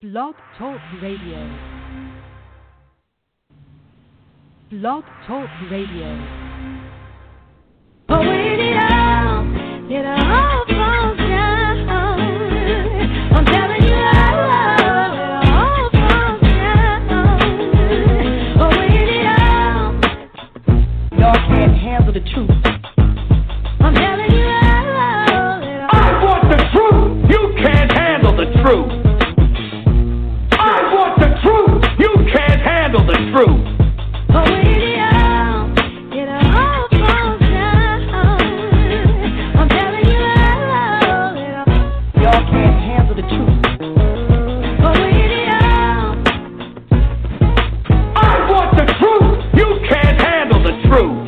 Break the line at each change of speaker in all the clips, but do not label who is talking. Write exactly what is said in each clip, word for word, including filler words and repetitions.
Blog Talk Radio. Blog Talk Radio.
Oh, when it all, it all falls down. I'm telling you, all, it all falls down. Oh, when it all, y'all can't handle the truth. I'm telling you, all, it all.
I want the truth. You can't handle the truth. I want the truth. You can't handle the truth.
Oh, when it all, it all falls down. I'm telling you, all, it all. Y'all can't handle the truth. Oh, when it all.
I want the truth. You can't handle the truth.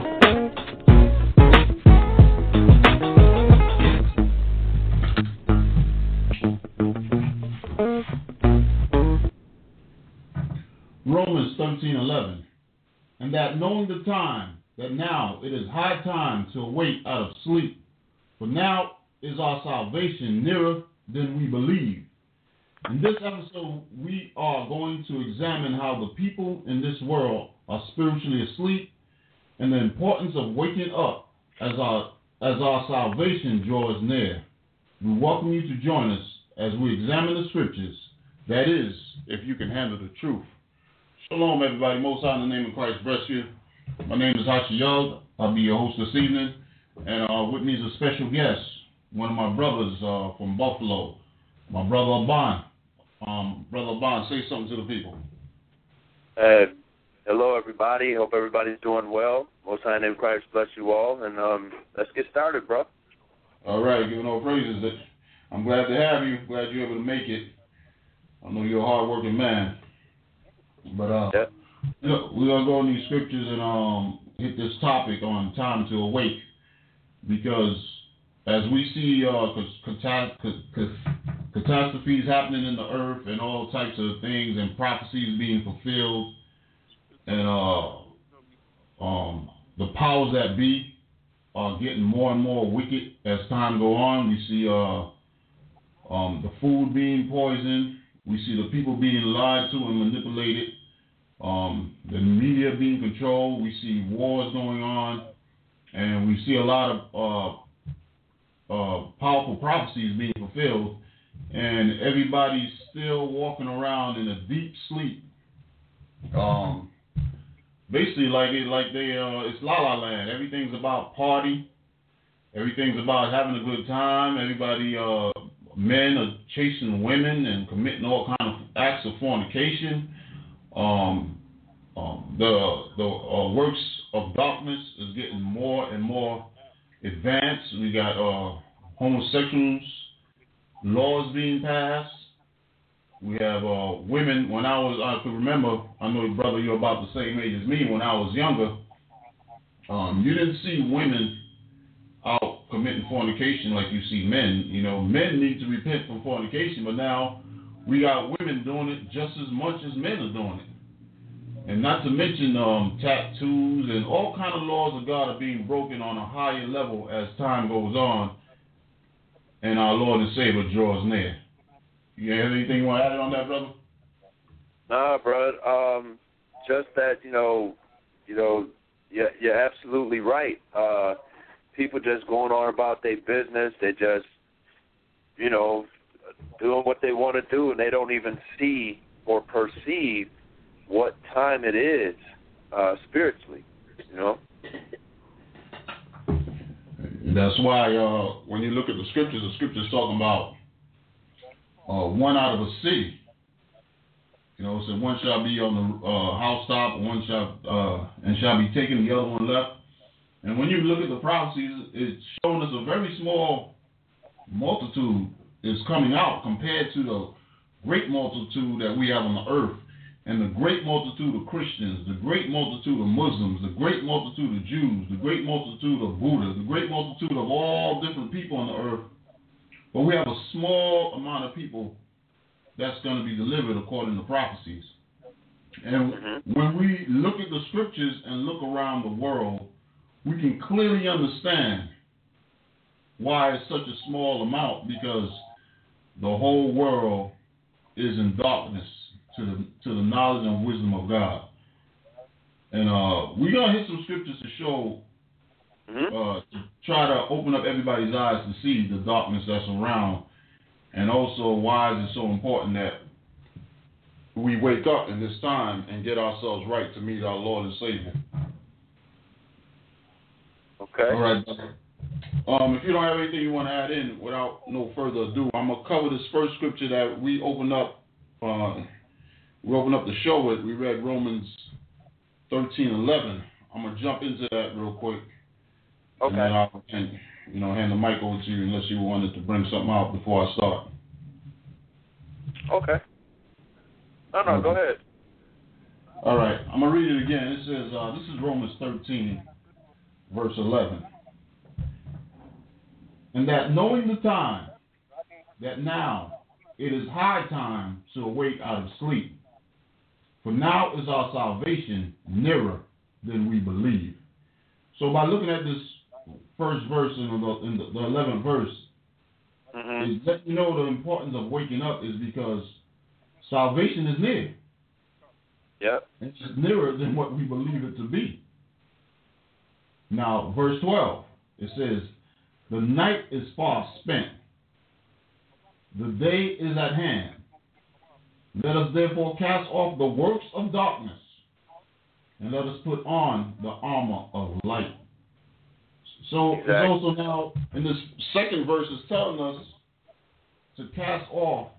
Romans thirteen eleven, and that knowing the time, that now it is high time to awake out of sleep, for now is our salvation nearer than we believe. In this episode, we are going to examine how the people in this world are spiritually asleep and the importance of waking up as our, as our salvation draws near. We welcome you to join us as we examine the scriptures, that is, if you can handle the truth. Shalom, everybody. Most high in the name of Christ bless you. My name is Hachi Yog. I'll be your host this evening. And uh, with me is a special guest, one of my brothers uh, from Buffalo, my brother Aban. Um, brother Aban, say something to the people.
Uh, hello, everybody. Hope everybody's doing well. Most high in the name of Christ bless you all. And um, let's get started, bro.
All right. Giving all praises. I'm glad to have you. Glad you're able to make it. I know you're a hard-working man. But uh,
yep.
you know, we're gonna go in these scriptures and um hit this topic on time to awake, because as we see uh cata- catastrophes happening in the earth and all types of things and prophecies being fulfilled, and uh um the powers that be are getting more and more wicked as time go on. We see uh um the food being poisoned. We see the people being lied to and manipulated, um, the media being controlled. We see wars going on, and we see a lot of uh, uh, powerful prophecies being fulfilled, and everybody's still walking around in a deep sleep. Um, basically, like it, like they, uh, it's La La Land. Everything's about party. Everything's about having a good time. Everybody. Uh, Men are chasing women and committing all kinds of acts of fornication. Um, um, the the uh, works of darkness is getting more and more advanced. We got uh, homosexuals laws being passed. We have uh, women. When I was, I could remember. I know, brother, you're about the same age as me. When I was younger, um, you didn't see women out committing fornication like you see men. You know, men need to repent from fornication, but now we got women doing it just as much as men are doing it. And not to mention um, tattoos and all kind of laws of God are being broken on a higher level as time goes on and our Lord and Savior draws near. You have anything you want to add on that, brother?
Nah, bro. Um, just that, you know, you know, you're, you're absolutely right. Uh, People just going on about their business. They just, you know, doing what they want to do, and they don't even see or perceive what time it is uh, spiritually, you know.
That's why uh, when you look at the scriptures, the scriptures talking about uh, one out of a city. You know, so one shall be on the uh, housetop, one shall uh, and shall be taken, the other one left. And when you look at the prophecies, it's showing us a very small multitude is coming out compared to the great multitude that we have on the earth, and the great multitude of Christians, the great multitude of Muslims, the great multitude of Jews, the great multitude of Buddha, the great multitude of all different people on the earth. But we have a small amount of people that's going to be delivered according to prophecies. And mm-hmm. when we look at the scriptures and look around the world, we can clearly understand why it's such a small amount, because the whole world is in darkness to the to the knowledge and wisdom of God. And uh, we're gonna hit some scriptures to show,
Mm-hmm.
uh, to try to open up everybody's eyes to see the darkness that's around, and also why is it so important that we wake up in this time and get ourselves right to meet our Lord and Savior.
Okay.
All right. Um, if you don't have anything you want to add in, without no further ado, I'm gonna cover this first scripture that we opened up. Uh, we opened up the show with. We read Romans thirteen eleven. I'm gonna jump into that real quick.
Okay.
And then I'll hand, you know, hand the mic over to you unless you wanted to bring something out before I start.
Okay. No, no,
Okay.
go ahead.
All right. I'm gonna read it again. It says, uh, this is Romans thirteen, verse eleven. And that knowing the time, that now it is high time to awake out of sleep. For now is our salvation nearer than we believe. So by looking at this first verse in the, in the, the eleventh verse,
Mm-hmm.
it let you know the importance of waking up is because salvation is near.
Yep.
It's nearer than what we believe it to be. Now, verse twelve, it says, the night is far spent. The day is at hand. Let us therefore cast off the works of darkness, and let us put on the armor of light. So
Exactly.
it's also now, in this second verse, is telling us to cast off.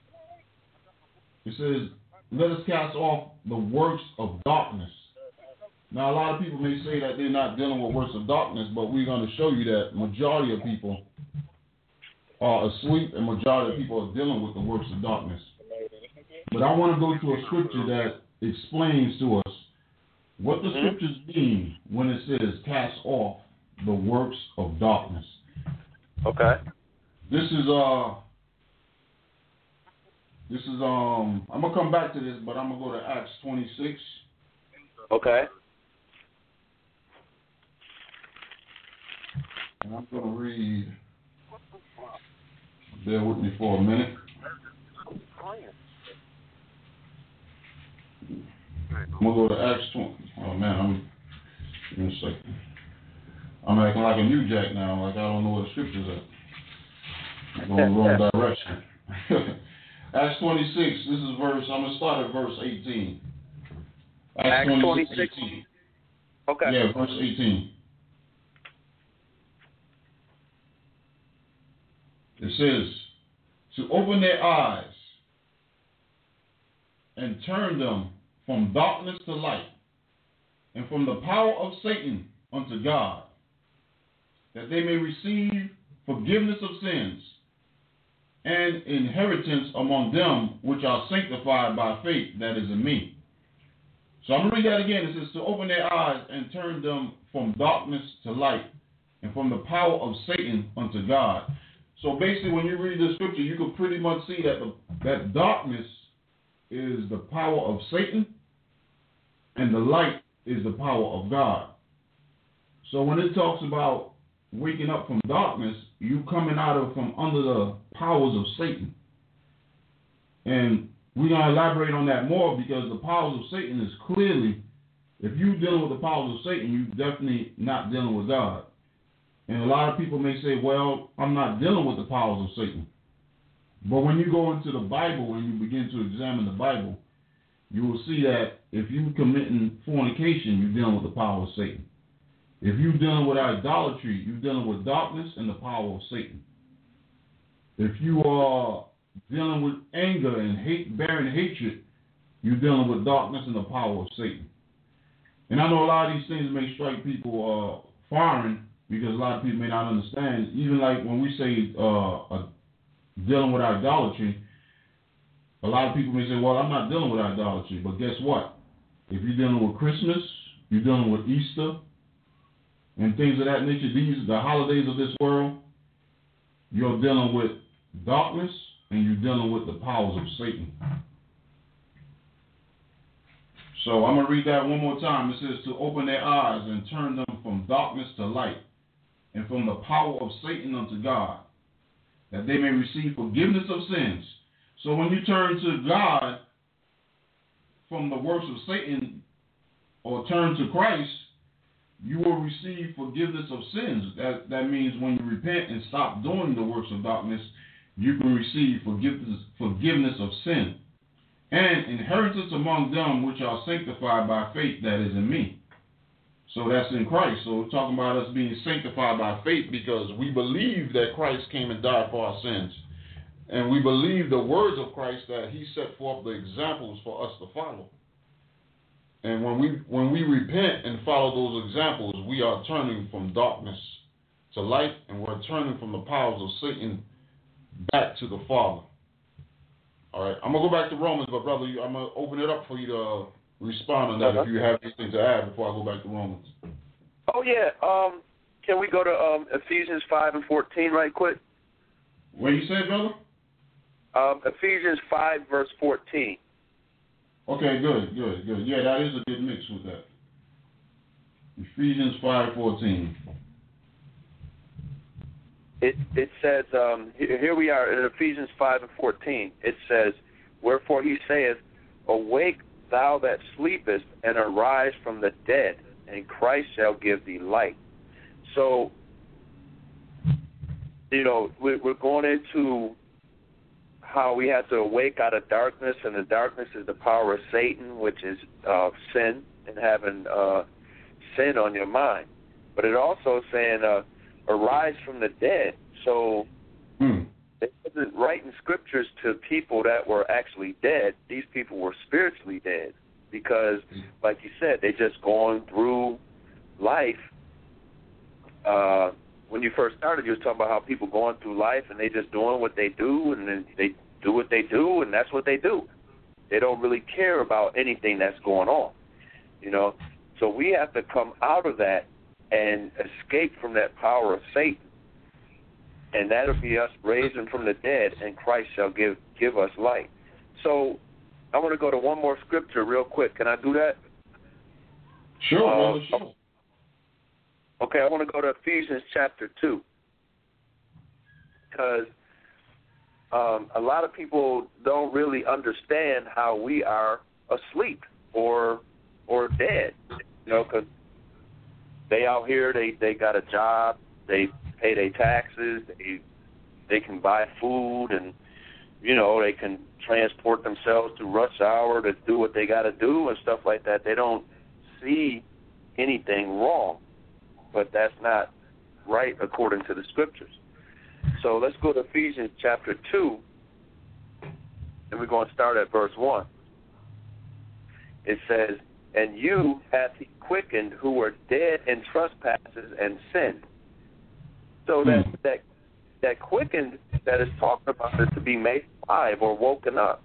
It says, let us cast off the works of darkness. Now, a lot of people may say that they're not dealing with works of darkness, but we're going to show you that majority of people are asleep and majority of people are dealing with the works of darkness. But I want to go to a scripture that explains to us what the scriptures mean when it says cast off the works of darkness.
Okay.
This is uh this is um I'm gonna come back to this, but I'm gonna go to Acts twenty-six.
Okay.
And I'm gonna read, bear with me for a minute. I'm gonna go to Acts twenty. Oh man, I'm give me a second. I'm acting like a new jack now, like I don't know where the scripture's at. I'm going the wrong direction. Acts twenty-six, this is verse, I'm going to start at verse eighteen. Acts,
Acts twenty-six?
eighteen.
Okay.
Yeah, verse eighteen. It says, to open their eyes and turn them from darkness to light, and from the power of Satan unto God, that they may receive forgiveness of sins and inheritance among them which are sanctified by faith that is in me. So I'm going to read that again. It says to open their eyes and turn them from darkness to light, and from the power of Satan unto God. So basically, when you read the scripture, you can pretty much see that the, that darkness is the power of Satan, and the light is the power of God. So when it talks about waking up from darkness, you coming out of from under the powers of Satan. And we're going to elaborate on that more, because the powers of Satan is clearly, if you're dealing with the powers of Satan, you're definitely not dealing with God. And a lot of people may say, well, I'm not dealing with the powers of Satan. But when you go into the Bible and you begin to examine the Bible, you will see that if you're committing fornication, you're dealing with the power of Satan. If you're dealing with idolatry, you're dealing with darkness and the power of Satan. If you are dealing with anger and hate, bearing hatred, you're dealing with darkness and the power of Satan. And I know a lot of these things may strike people uh, foreign, because a lot of people may not understand. Even like when we say uh, uh, dealing with idolatry, a lot of people may say, well, I'm not dealing with idolatry. But guess what? If you're dealing with Christmas, you're dealing with Easter, and things of that nature, these the holidays of this world, you're dealing with darkness and you're dealing with the powers of Satan. So I'm going to read that one more time. It says to open their eyes and turn them from darkness to light, and from the power of Satan unto God, that they may receive forgiveness of sins. So when you turn to God from the works of Satan or turn to Christ, you will receive forgiveness of sins. That that means when you repent and stop doing the works of darkness, you can receive forgiveness forgiveness of sin and inheritance among them which are sanctified by faith that is in me. So that's in Christ. So we're talking about us being sanctified by faith because we believe that Christ came and died for our sins. And we believe the words of Christ that he set forth the examples for us to follow. And when we when we repent and follow those examples, we are turning from darkness to light, and we're turning from the powers of Satan back to the Father. All right, I'm going to go back to Romans, but brother, I'm going to open it up for you to uh, respond on that uh-huh. if you have anything to add before I go back to Romans.
Oh, yeah. Um, can we go to um, Ephesians five and fourteen right quick?
What you said, brother?
Um, Ephesians five, verse fourteen.
Okay, good, good, good. Yeah, that is a good mix with that. Ephesians five fourteen.
It it says, um, here we are in Ephesians five and fourteen. It says, wherefore he saith, awake thou that sleepest, and arise from the dead, and Christ shall give thee light. So, you know, we're going into how we have to awake out of darkness, and the darkness is the power of Satan, which is uh, sin and having uh, sin on your mind. But it also saying, uh, arise from the dead. So
mm.
it wasn't writing scriptures to people that were actually dead. These people were spiritually dead because, like you said, they just going through life. Uh, when you first started, you was talking about how people going through life and they just doing what they do, and then they do what they do, and that's what they do. They don't really care about anything that's going on, you know. So we have to come out of that and escape from that power of Satan, and that'll be us raising from the dead, and Christ shall give give us light. So I want to go to one more scripture real quick. Can I do that?
Sure,
uh,
brother, sure.
Okay, I want to go to Ephesians chapter two, because um, a lot of people don't really understand how we are asleep or or dead, you know, because they out here, they, they got a job, they pay their taxes, they they can buy food, and, you know, they can transport themselves through rush hour to do what they got to do and stuff like that. They don't see anything wrong, but that's not right according to the scriptures. So let's go to Ephesians chapter two, and we're going to start at verse one. It says, and you hath he quickened who were dead in trespasses and sin. So that that that quickened that is talking about is to be made alive or woken up.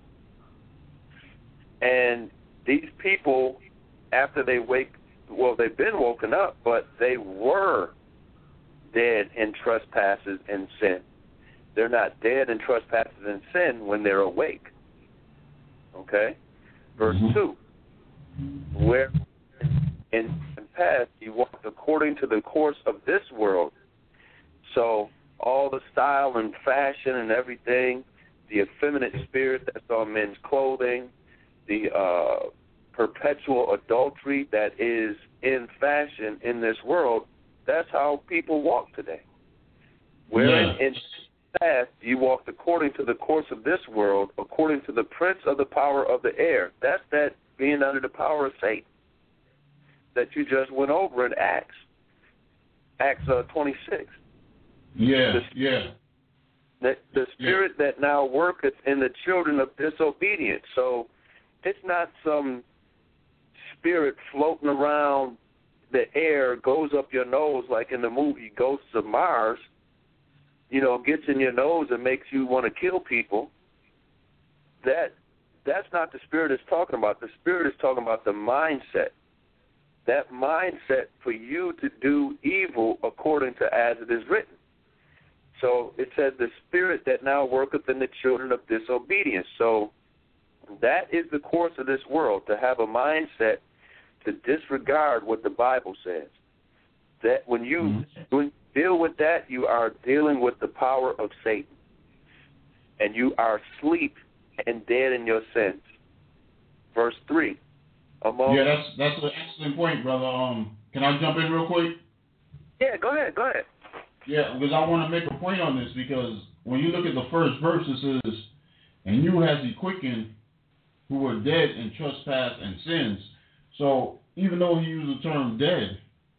And these people, after they wake, well, they've been woken up, but they were dead in trespasses and sin. They're not dead in trespasses and sin when they're awake. Okay? Verse mm-hmm. two. Where in the past you walked according to the course of this world. So all the style and fashion and everything, the effeminate spirit that's on men's clothing, the uh, perpetual adultery that is in fashion in this world, that's how people walk today. Wherein yeah. in the past you walked according to the course of this world, according to the prince of the power of the air. That's that being under the power of Satan that you just went over in Acts, Acts uh, twenty-six.
Yeah,
the,
yeah.
The, the spirit yeah. that now worketh in the children of disobedience. So it's not some spirit floating around the air, goes up your nose like in the movie Ghosts of Mars, you know, gets in your nose and makes you want to kill people. That That's not the spirit it's talking about. The spirit is talking about the mindset. That mindset for you to do evil according to as it is written. So it says the spirit that now worketh in the children of disobedience. So that is the course of this world, to have a mindset to disregard what the Bible says. That when you, mm-hmm. when you deal with that, you are dealing with the power of Satan. And you are asleep and dead in your sins. Verse three. Among
Yeah, that's that's an excellent point, brother. Um, can I jump in real quick?
Yeah, go ahead, go ahead.
Yeah, because I want to make a point on this, because when you look at the first verse, it says, and you has he quickened who were dead in trespass and sins. So even though he used the term dead,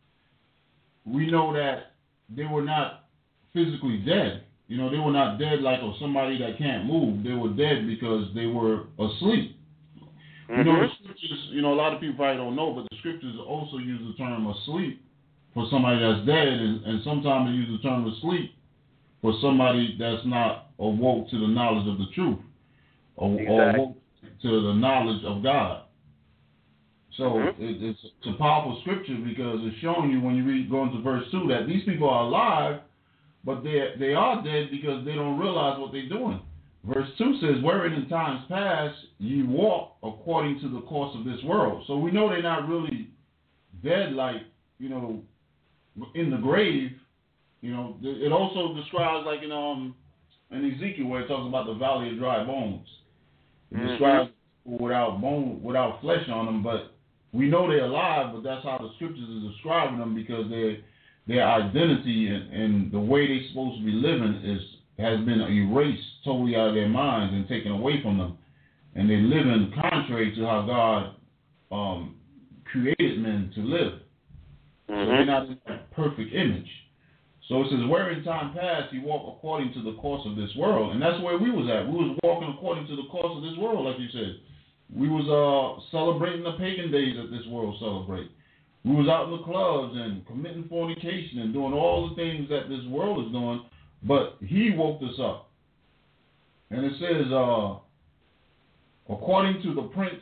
we know that they were not physically dead. You know, they were not dead like or somebody that can't move. They were dead because they were asleep. Mm-hmm. You know, the scriptures, you know, a lot of people probably don't know, but the scriptures also use the term asleep for somebody that's dead, and, and sometimes they use the term asleep for somebody that's not awoke to the knowledge of the truth, or, exactly. or awoke to the knowledge of God. So mm-hmm. it, it's, it's a powerful scripture, because it's showing you when you read go into verse two that these people are alive, but they they are dead because they don't realize what they're doing. Verse two says, wherein in times past ye walk according to the course of this world. So we know they're not really dead, like, you know, in the grave. You know, it also describes, like in um in Ezekiel, where it talks about the valley of dry bones. It mm-hmm. describes without bone, without flesh on them, but we know they're alive. But that's how the scriptures is describing them, because their their identity and, and the way they're supposed to be living is has been erased totally out of their minds and taken away from them, and they live in contrary to how God um, created men to live. Mm-hmm. So they're not in that perfect image. So it says, where in time past you walk according to the course of this world. And that's where we was at. We was walking according to the course of this world, like you said. We was uh, celebrating the pagan days that this world celebrate. We was out in the clubs and committing fornication and doing all the things that this world is doing, but he woke us up. And it says, uh, according to the prince,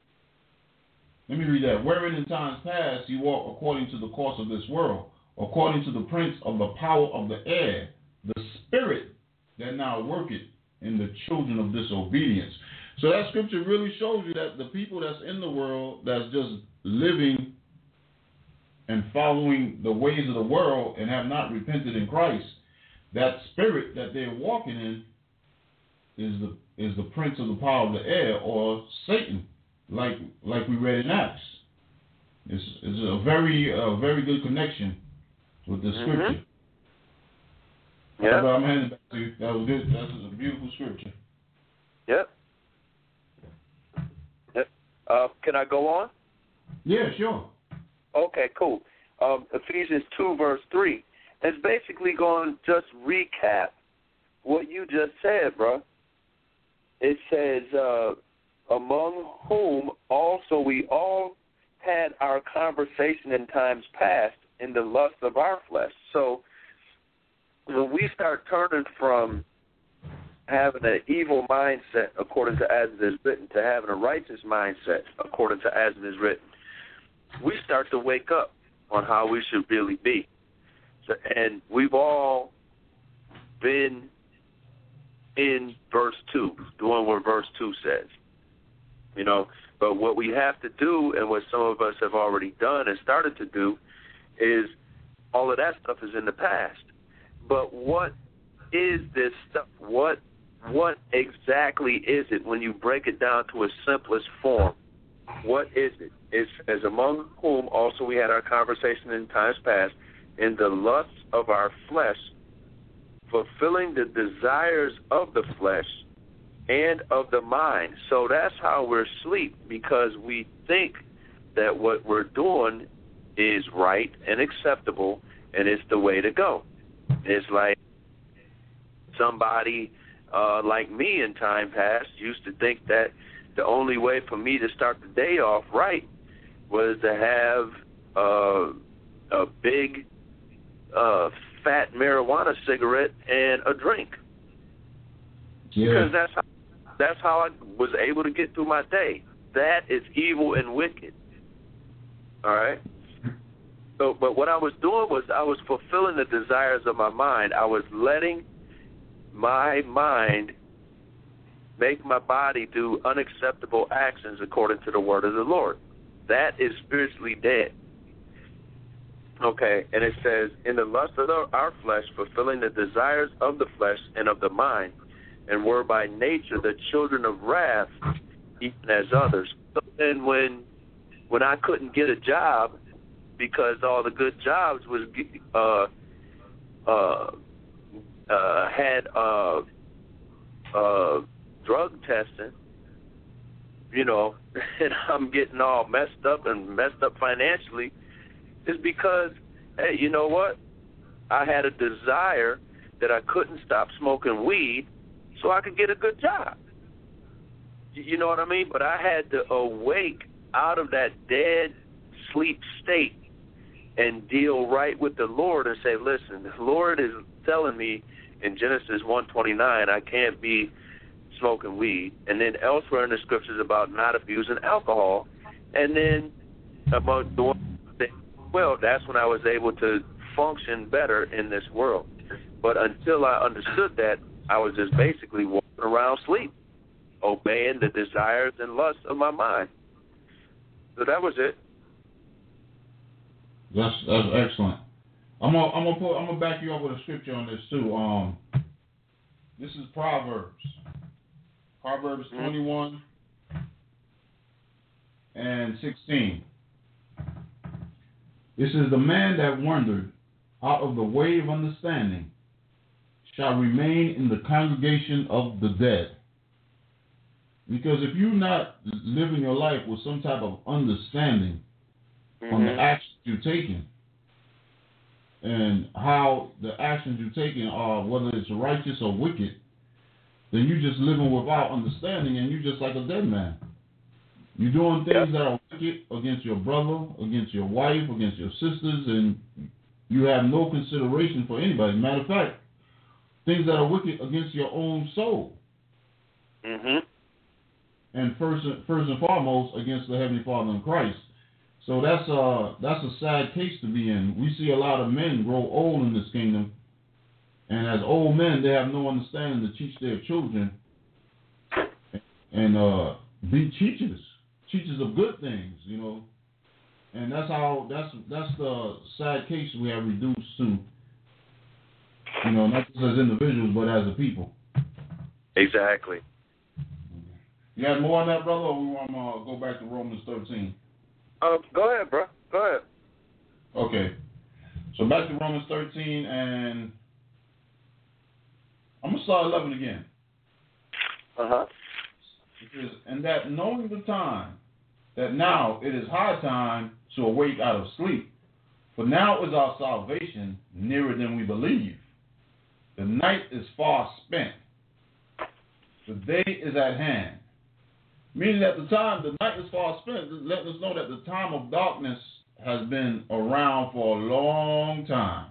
let me read that. Wherein in times past you walk according to the course of this world, according to the prince of the power of the air, the spirit that now worketh in the children of disobedience. So that scripture really shows you that the people that's in the world, that's just living and following the ways of the world and have not repented in Christ, that spirit that they're walking in is the is the prince of the power of the air, or Satan, like like we read in Acts. It's, it's a very uh, very good connection with the scripture.
Mm-hmm. Yeah.
I'm handing back to you. That was good. That's a beautiful scripture.
Yep. Yep. Uh, can I go on?
Yeah, sure.
Okay, cool. Um, Ephesians two, verse three. It's basically going to just recap what you just said, bro. It says, uh, among whom also we all had our conversation in times past in the lust of our flesh. So when we start turning from having an evil mindset, according to as it is written, to having a righteous mindset, according to as it is written, we start to wake up on how we should really be. So, and we've all been in verse two, doing what verse two says. You know, but what we have to do, and what some of us have already done and started to do, is all of that stuff is in the past. But what is this stuff? What what exactly is it when you break it down to its simplest form? What is it? It says, among whom also we had our conversation in times past, in the lusts of our flesh, fulfilling the desires of the flesh and of the mind. So that's how we're asleep, because we think that what we're doing is right and acceptable, and it's the way to go. It's like somebody uh, like me in time past used to think that the only way for me to start the day off right was to have uh, a big uh, fat marijuana cigarette and a drink. Yeah. Because that's how, that's how I was able to get through my day. That is evil and wicked. All right? So, but what I was doing was I was fulfilling the desires of my mind. I was letting my mind make my body do unacceptable actions according to the word of the Lord. That is spiritually dead. Okay, and it says, in the lust of the, our flesh, fulfilling the desires of the flesh and of the mind. and were by nature the children of wrath, even as others. So then when when I couldn't get a job because all the good jobs was uh, uh, uh, had uh, uh, drug testing, you know, and I'm getting all messed up and messed up financially, is because, hey, you know what? I had a desire that I couldn't stop smoking weed so I could get a good job. You know what I mean? But I had to awake out of that dead sleep state and deal right with the Lord and say, listen, the Lord is telling me in Genesis one twenty-nine I can't be smoking weed. And then elsewhere in the scriptures about not abusing alcohol. And then about doing well, that's when I was able to function better in this world. But until I understood that, I was just basically walking around sleep, obeying the desires and lusts of my mind. So that was it.
That's that's excellent. I'm gonna I'm gonna put I'm gonna back you up with a scripture on this too. Um, this is Proverbs, Proverbs mm-hmm. twenty-one and sixteen. This is the man that wandered out of the way of understanding shall remain in the congregation of the dead. Because if you're not living your life with some type of understanding mm-hmm. on the actions you're taking and how the actions you're taking are, whether it's righteous or wicked, then you're just living without understanding and you're just like a dead man. You're doing things yep. that are wicked against your brother, against your wife, against your sisters, and you have no consideration for anybody. Matter of fact, things that are wicked against your own soul.
Mm-hmm.
And first, first and foremost, against the Heavenly Father in Christ. So that's a, that's a sad case to be in. We see a lot of men grow old in this kingdom, and as old men, they have no understanding to teach their children and uh, be teachers, teachers of good things, you know. And that's how that's that's the sad case we have reduced to, you know, not just as individuals but as a people.
Exactly.
You had more on that, brother, or we want to uh, go back to Romans thirteen?
Uh, go ahead, bro. Go ahead.
Okay. So back to Romans thirteen, and I'm going to start eleven again.
Uh-huh.
It says, and that knowing the time, that now it is high time to awake out of sleep. For now is our salvation nearer than we believe. The night is far spent. The day is at hand. Meaning that the time, the night is far spent, letting us know that the time of darkness has been around for a long time.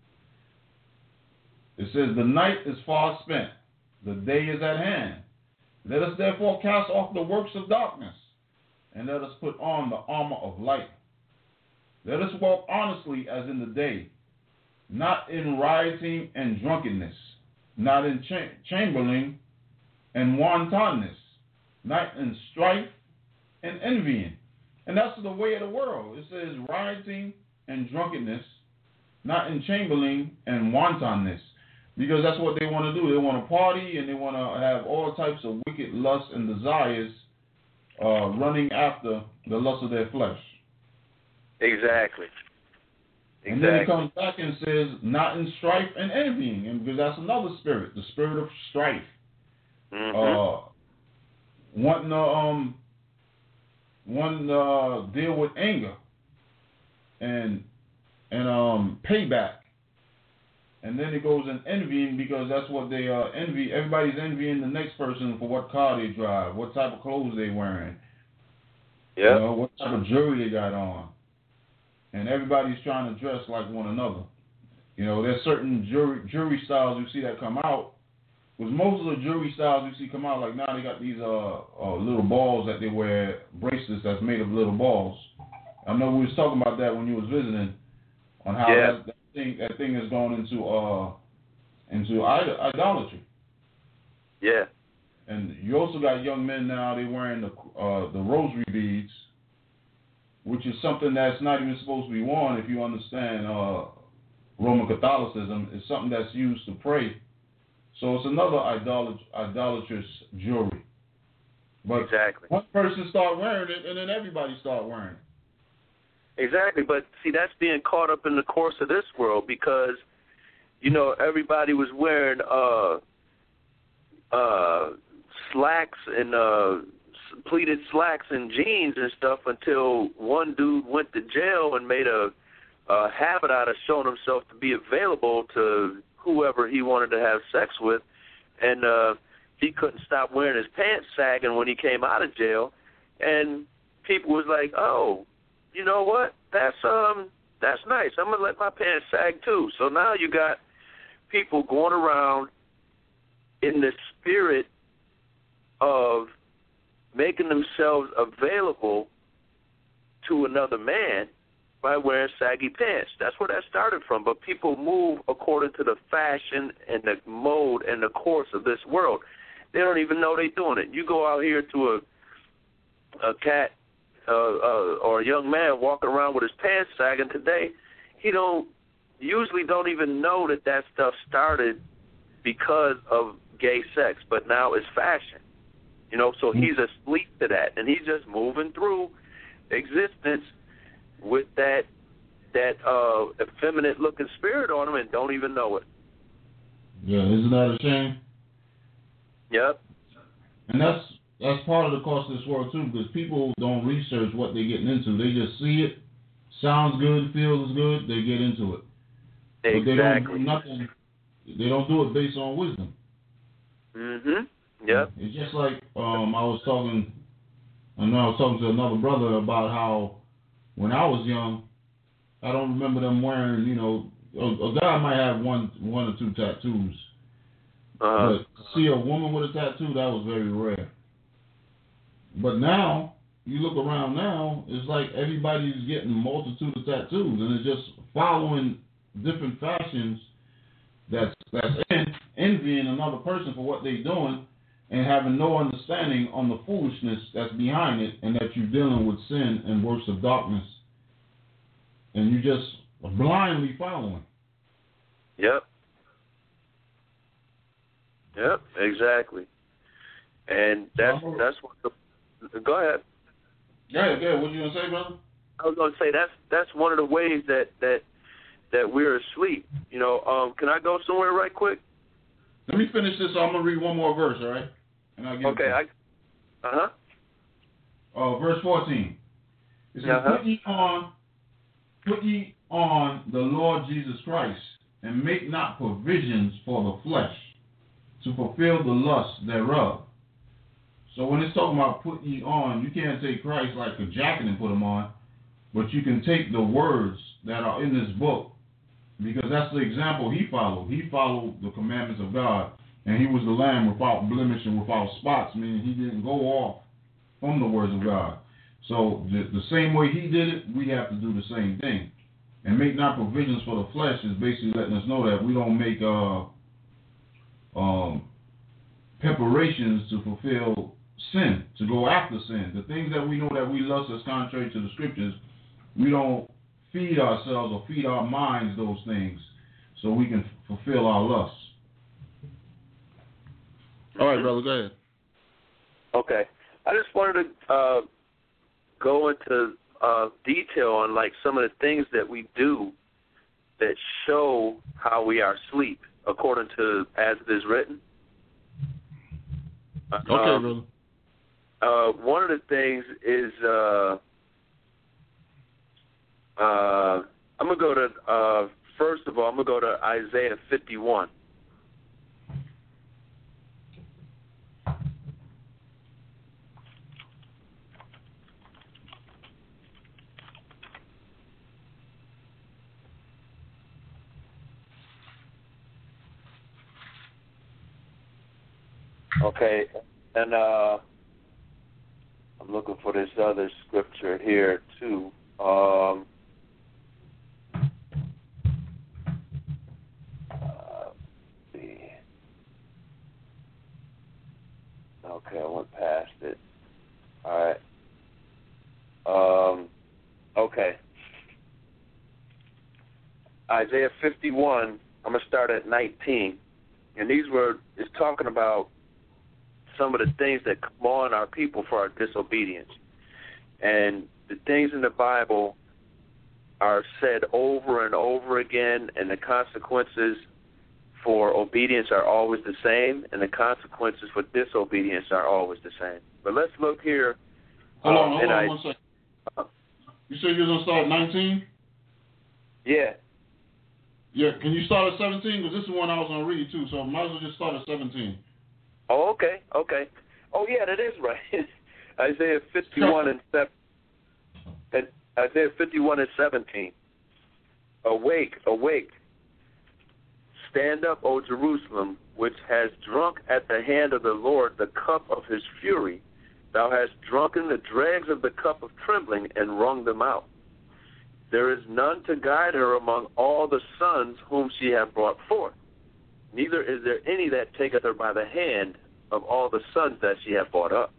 It says, the night is far spent. The day is at hand. Let us therefore cast off the works of darkness, and let us put on the armor of light. Let us walk honestly as in the day, not in rioting and drunkenness, not in cha- chambering and wantonness, not in strife and envying. And that's the way of the world. It says rioting and drunkenness, not in chambering and wantonness. Because that's what they want to do. They want to party and they want to have all types of wicked lusts and desires uh, running after the lust of their flesh.
Exactly. Exactly.
And then it comes back and says, not in strife and envying. And because that's another spirit, the spirit of strife.
Mm-hmm.
Uh, wanting to um, wanting to uh, deal with anger and and um, payback. And then it goes in envying because that's what they uh, envy. Everybody's envying the next person for what car they drive, what type of clothes they wearing,
yeah,
you know, what type of jewelry they got on. And everybody's trying to dress like one another. You know, there's certain jewelry, jewelry styles you see that come out. Because most of the jewelry styles you see come out, like now they got these uh, uh little balls that they wear, bracelets that's made of little balls. I know we was talking about that when you was visiting, on how
yeah.
that, that thing that thing has gone into uh into idolatry.
Yeah.
And you also got young men now, they wearing the uh, the rosary beads, which is something that's not even supposed to be worn if you understand uh, Roman Catholicism. It's something that's used to pray. So it's another idolat- idolatrous jewelry. But
exactly.
one person start wearing it, and then everybody start wearing it.
Exactly, but see, that's being caught up in the course of this world because, you know, everybody was wearing uh, uh, slacks and uh, pleated slacks and jeans and stuff until one dude went to jail and made a, a habit out of showing himself to be available to whoever he wanted to have sex with, and uh, he couldn't stop wearing his pants sagging when he came out of jail, and people was like, oh, you know what? That's um, that's nice. I'm gonna let my pants sag too. So now you got people going around in the spirit of making themselves available to another man by wearing saggy pants. That's where that started from. But people move according to the fashion and the mode and the course of this world. They don't even know they're doing it. You go out here to a a cat uh, uh, or a young man walking around with his pants sagging today, he don't usually don't even know that that stuff started because of gay sex, but now it's fashion. You know, so he's asleep to that, and he's just moving through existence with that that uh, effeminate looking spirit on him and don't even know it.
Yeah, isn't that a shame?
Yep.
And that's that's part of the cost of this world too, because people don't research what they're getting into. They just see it, sounds good, feels good, they get into it. But
Exactly.
they don't do nothing. They don't do it based on wisdom.
Mhm. Yep.
It's just like um, I was talking. I know I was talking to another brother about how when I was young, I don't remember them wearing. You know, a, a guy might have one one or two tattoos,
Uh-huh.
but to see a woman with a tattoo, that was very rare. But now, you look around now, it's like everybody's getting a multitude of tattoos, and it's just following different fashions that's that's in, envying another person for what they're doing and having no understanding on the foolishness that's behind it, and that you're dealing with sin and works of darkness, and you just blindly following.
Yep. Yep, exactly. And that's that's what the go ahead.
Yeah, yeah, what you gonna say, brother?
I was gonna say that's that's one of the ways that, that that we're asleep. You know, um, can I go somewhere right quick?
Let me finish this. So I'm gonna read one more verse, all right? And I'll give
Okay, I uh-huh.
Uh verse fourteen. It says,
Uh-huh.
Put ye on put ye on the Lord Jesus Christ, and make not provisions for the flesh to fulfill the lust thereof. So when it's talking about put ye on, you can't take Christ like a jacket and put him on, but you can take the words that are in this book, because that's the example he followed. He followed the commandments of God, and he was the lamb without blemish and without spots, meaning he didn't go off from the words of God. So the, the same way he did it, we have to do the same thing. And make not provisions for the flesh is basically letting us know that we don't make uh, um, preparations to fulfill sin, to go after sin. The things that we know that we lust as contrary to the scriptures, we don't feed ourselves or feed our minds those things so we can fulfill our lusts. All right, brother, go ahead.
Okay. I just wanted to uh, go into uh, detail on like some of the things that we do that show how we are asleep, according to as it is written.
Okay,
um,
brother.
Uh, one of the things is uh, uh, I'm gonna go to uh, first of all I'm gonna go to Isaiah fifty-one. Okay, and uh, I'm looking for this other scripture here too. Um, uh, let's see. Okay, I went past it. All right. Um, okay. Isaiah fifty-one. I'm gonna start at nineteen. and these were is talking about some of the things that come on our people for our disobedience. And the things in the Bible are said over and over again, and the consequences for obedience are always the same, and the consequences for disobedience are always the same. But let's look here.
Hold
um,
on, hold on
I,
one second. You said you were going to start at nineteen?
Yeah.
Yeah, can you start at seventeen? Because this is one I was going to read, too, so might as well just start at seventeen.
Oh, okay, okay. Oh, yeah, that is right. Isaiah fifty-one and seven. And Isaiah fifty-one and seventeen. Awake, awake. Stand up, O Jerusalem, which has drunk at the hand of the Lord the cup of his fury. Thou hast drunken the dregs of the cup of trembling and wrung them out. There is none to guide her among all the sons whom she hath brought forth. Neither is there any that taketh her by the hand of all the sons that she hath brought up.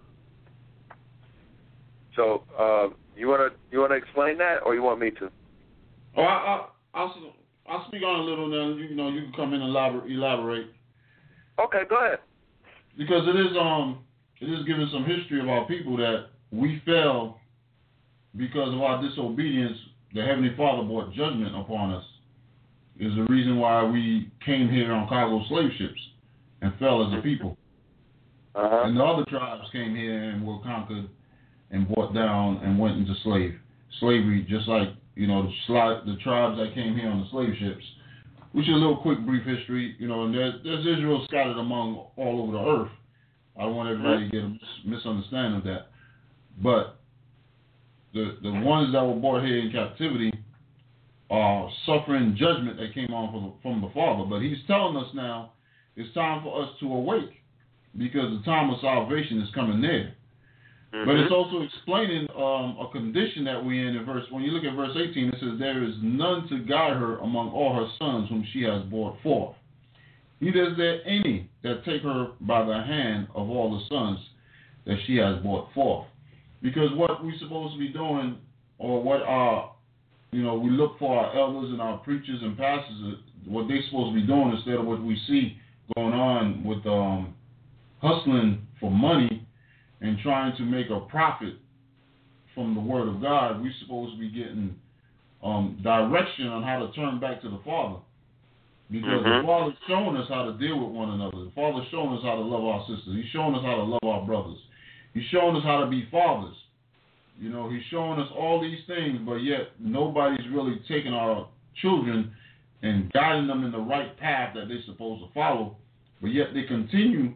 So, uh, you wanna you wanna explain that, or you want me to?
Oh, I, I, I'll I'll speak on it a little, then you know you can come in and elaborate. elaborate.
Okay, go ahead.
Because it is um it is giving some history of our people that we fell because of our disobedience. The Heavenly Father brought judgment upon us. Is the reason why we came here on cargo slave ships and fell as a people.
Uh-huh.
And the other tribes came here and were conquered and brought down and went into slave slavery, just like you know the, sli- the tribes that came here on the slave ships. Which is a little quick, brief history, you know. And there's, there's Israel scattered among all over the earth. I don't want everybody to get a mis- misunderstanding of that. But the the ones that were brought here in captivity are suffering judgment that came on from the, from the Father. But He's telling us now it's time for us to awake because the time of salvation is coming near. Mm-hmm. But it's also explaining um, a condition that we're in in verse. When you look at verse eighteen, it says, "There is none to guide her among all her sons whom she has brought forth. Neither is there any that take her by the hand of all the sons that she has brought forth." Because what we're supposed to be doing, or what our, you know, we look for our elders and our preachers and pastors, what they're supposed to be doing instead of what we see going on with um, hustling for money and trying to make a profit from the Word of God. We're supposed to be getting um, direction on how to turn back to the Father. Because mm-hmm. the Father's showing us how to deal with one another. The Father's showing us how to love our sisters. He's showing us how to love our brothers. He's showing us how to be fathers. You know, He's showing us all these things, but yet nobody's really taking our children and guiding them in the right path that they're supposed to follow. But yet they continue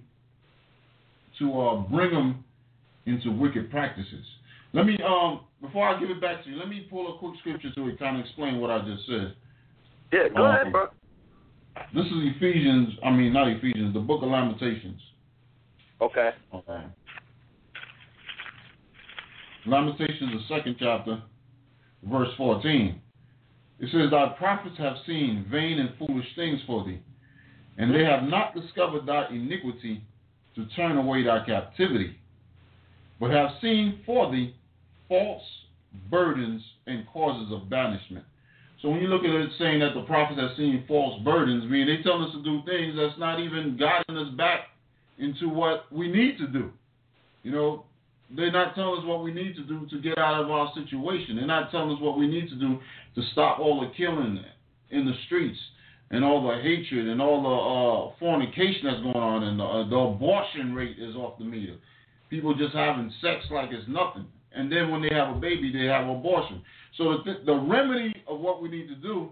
to uh, bring them into wicked practices. Let me, um, before I give it back to you, let me pull a quick scripture to kind of explain what I just said.
Yeah, go
um,
ahead, bro.
This is Ephesians, I mean, not Ephesians, the book of Lamentations.
Okay.
Okay. Lamentations, the second chapter, verse fourteen. It says, "Thy prophets have seen vain and foolish things for thee, and they have not discovered thy iniquity to turn away thy captivity, but have seen for thee false burdens and causes of banishment." So when you look at it saying that the prophets have seen false burdens, I mean, they tell us to do things that's not even guiding us back into what we need to do. You know, they're not telling us what we need to do to get out of our situation. They're not telling us what we need to do to stop all the killing in the streets and all the hatred and all the uh, fornication that's going on, and the, uh, the abortion rate is off the meter. People just having sex like it's nothing. And then when they have a baby, they have abortion. So the, th- the remedy of what we need to do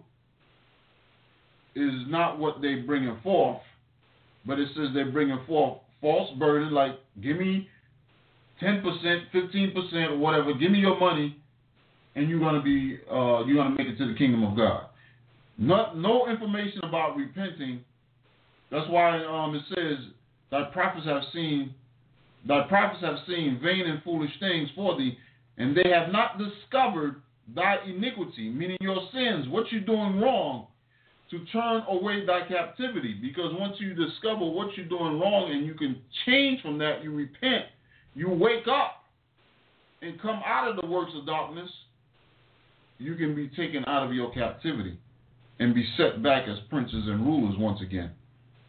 is not what they're bringing forth, but it says they're bringing forth false burden, like give me ten percent, fifteen percent, or whatever, give me your money, and you're gonna be, uh, you're gonna make it to the kingdom of God. Not, no information about repenting. That's why um, it says thy prophets have seen, thy prophets have seen vain and foolish things for thee, and they have not discovered thy iniquity, meaning your sins, what you're doing wrong, to turn away thy captivity. Because once you discover what you're doing wrong and you can change from that, you repent, you wake up and come out of the works of darkness, you can be taken out of your captivity and be set back as princes and rulers once again.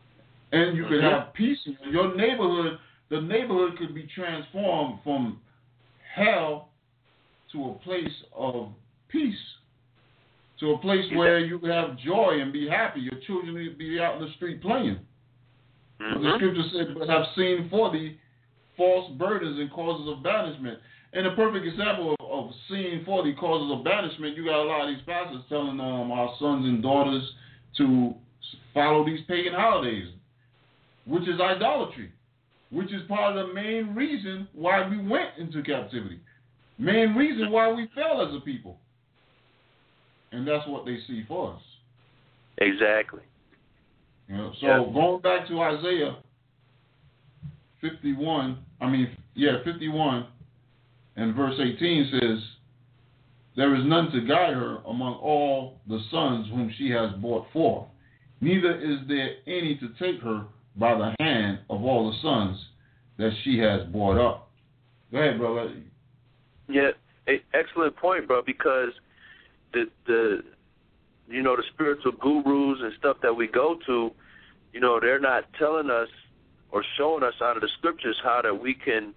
And you could
Mm-hmm.
have peace in your neighborhood. The neighborhood could be transformed from hell to a place of peace, to a place where you could have joy and be happy. Your children would be out in the street playing.
Mm-hmm.
The scripture said, "But have seen for thee false burdens and causes of banishment." And a perfect example of, of seeing for thee causes of banishment, you got a lot of these pastors telling um, our sons and daughters to follow these pagan holidays, which is idolatry, which is part of the main reason why we went into captivity, main reason why we fell as a people. And that's what they see for us.
Exactly.
You know, so
Yeah.
going back to Isaiah fifty-one, I mean, yeah, fifty-one and verse eighteen says, "There is none to guide her among all the sons whom she has brought forth, neither is there any to take her by the hand of all the sons that she has brought up." Go ahead, brother.
Yeah, a- excellent point, bro, because the the you know, the spiritual gurus and stuff that we go to, you know, they're not telling us or showing us out of the scriptures how that we can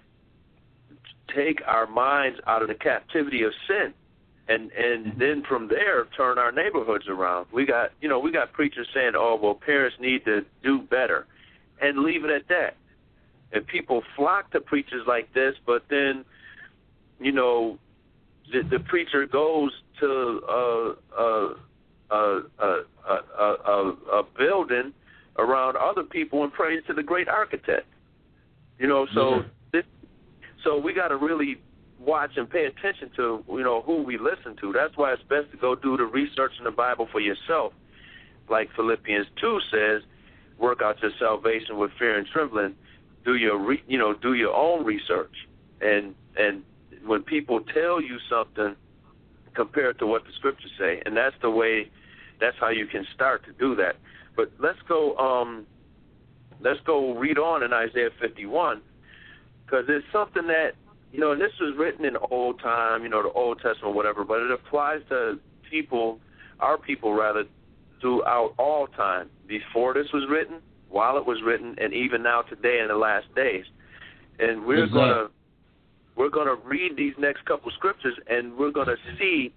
take our minds out of the captivity of sin and and then from there turn our neighborhoods around. We got, you know, we got preachers saying, "Oh, well, parents need to do better," and leave it at that. And people flock to preachers like this, but then, you know, the, the preacher goes to a a a a, a, a, a building around other people and prays to the great architect. You know, so
Mm-hmm.
this, so we got to really watch and pay attention to, you know, who we listen to. That's why it's best to go do the research in the Bible for yourself. Like Philippians two says, work out your salvation with fear and trembling. Do your, re, you know, do your own research. And and when people tell you something, compare it to what the scriptures say. And that's the way, that's how you can start to do that. But let's go, um, let's go read on in Isaiah fifty-one, because it's something that, you know, and this was written in old time, you know, the Old Testament, whatever, but it applies to people, our people rather, throughout all time. Before this was written, while it was written, and even now today in the last days. And we're
Exactly.
gonna we're gonna read these next couple scriptures, and we're gonna see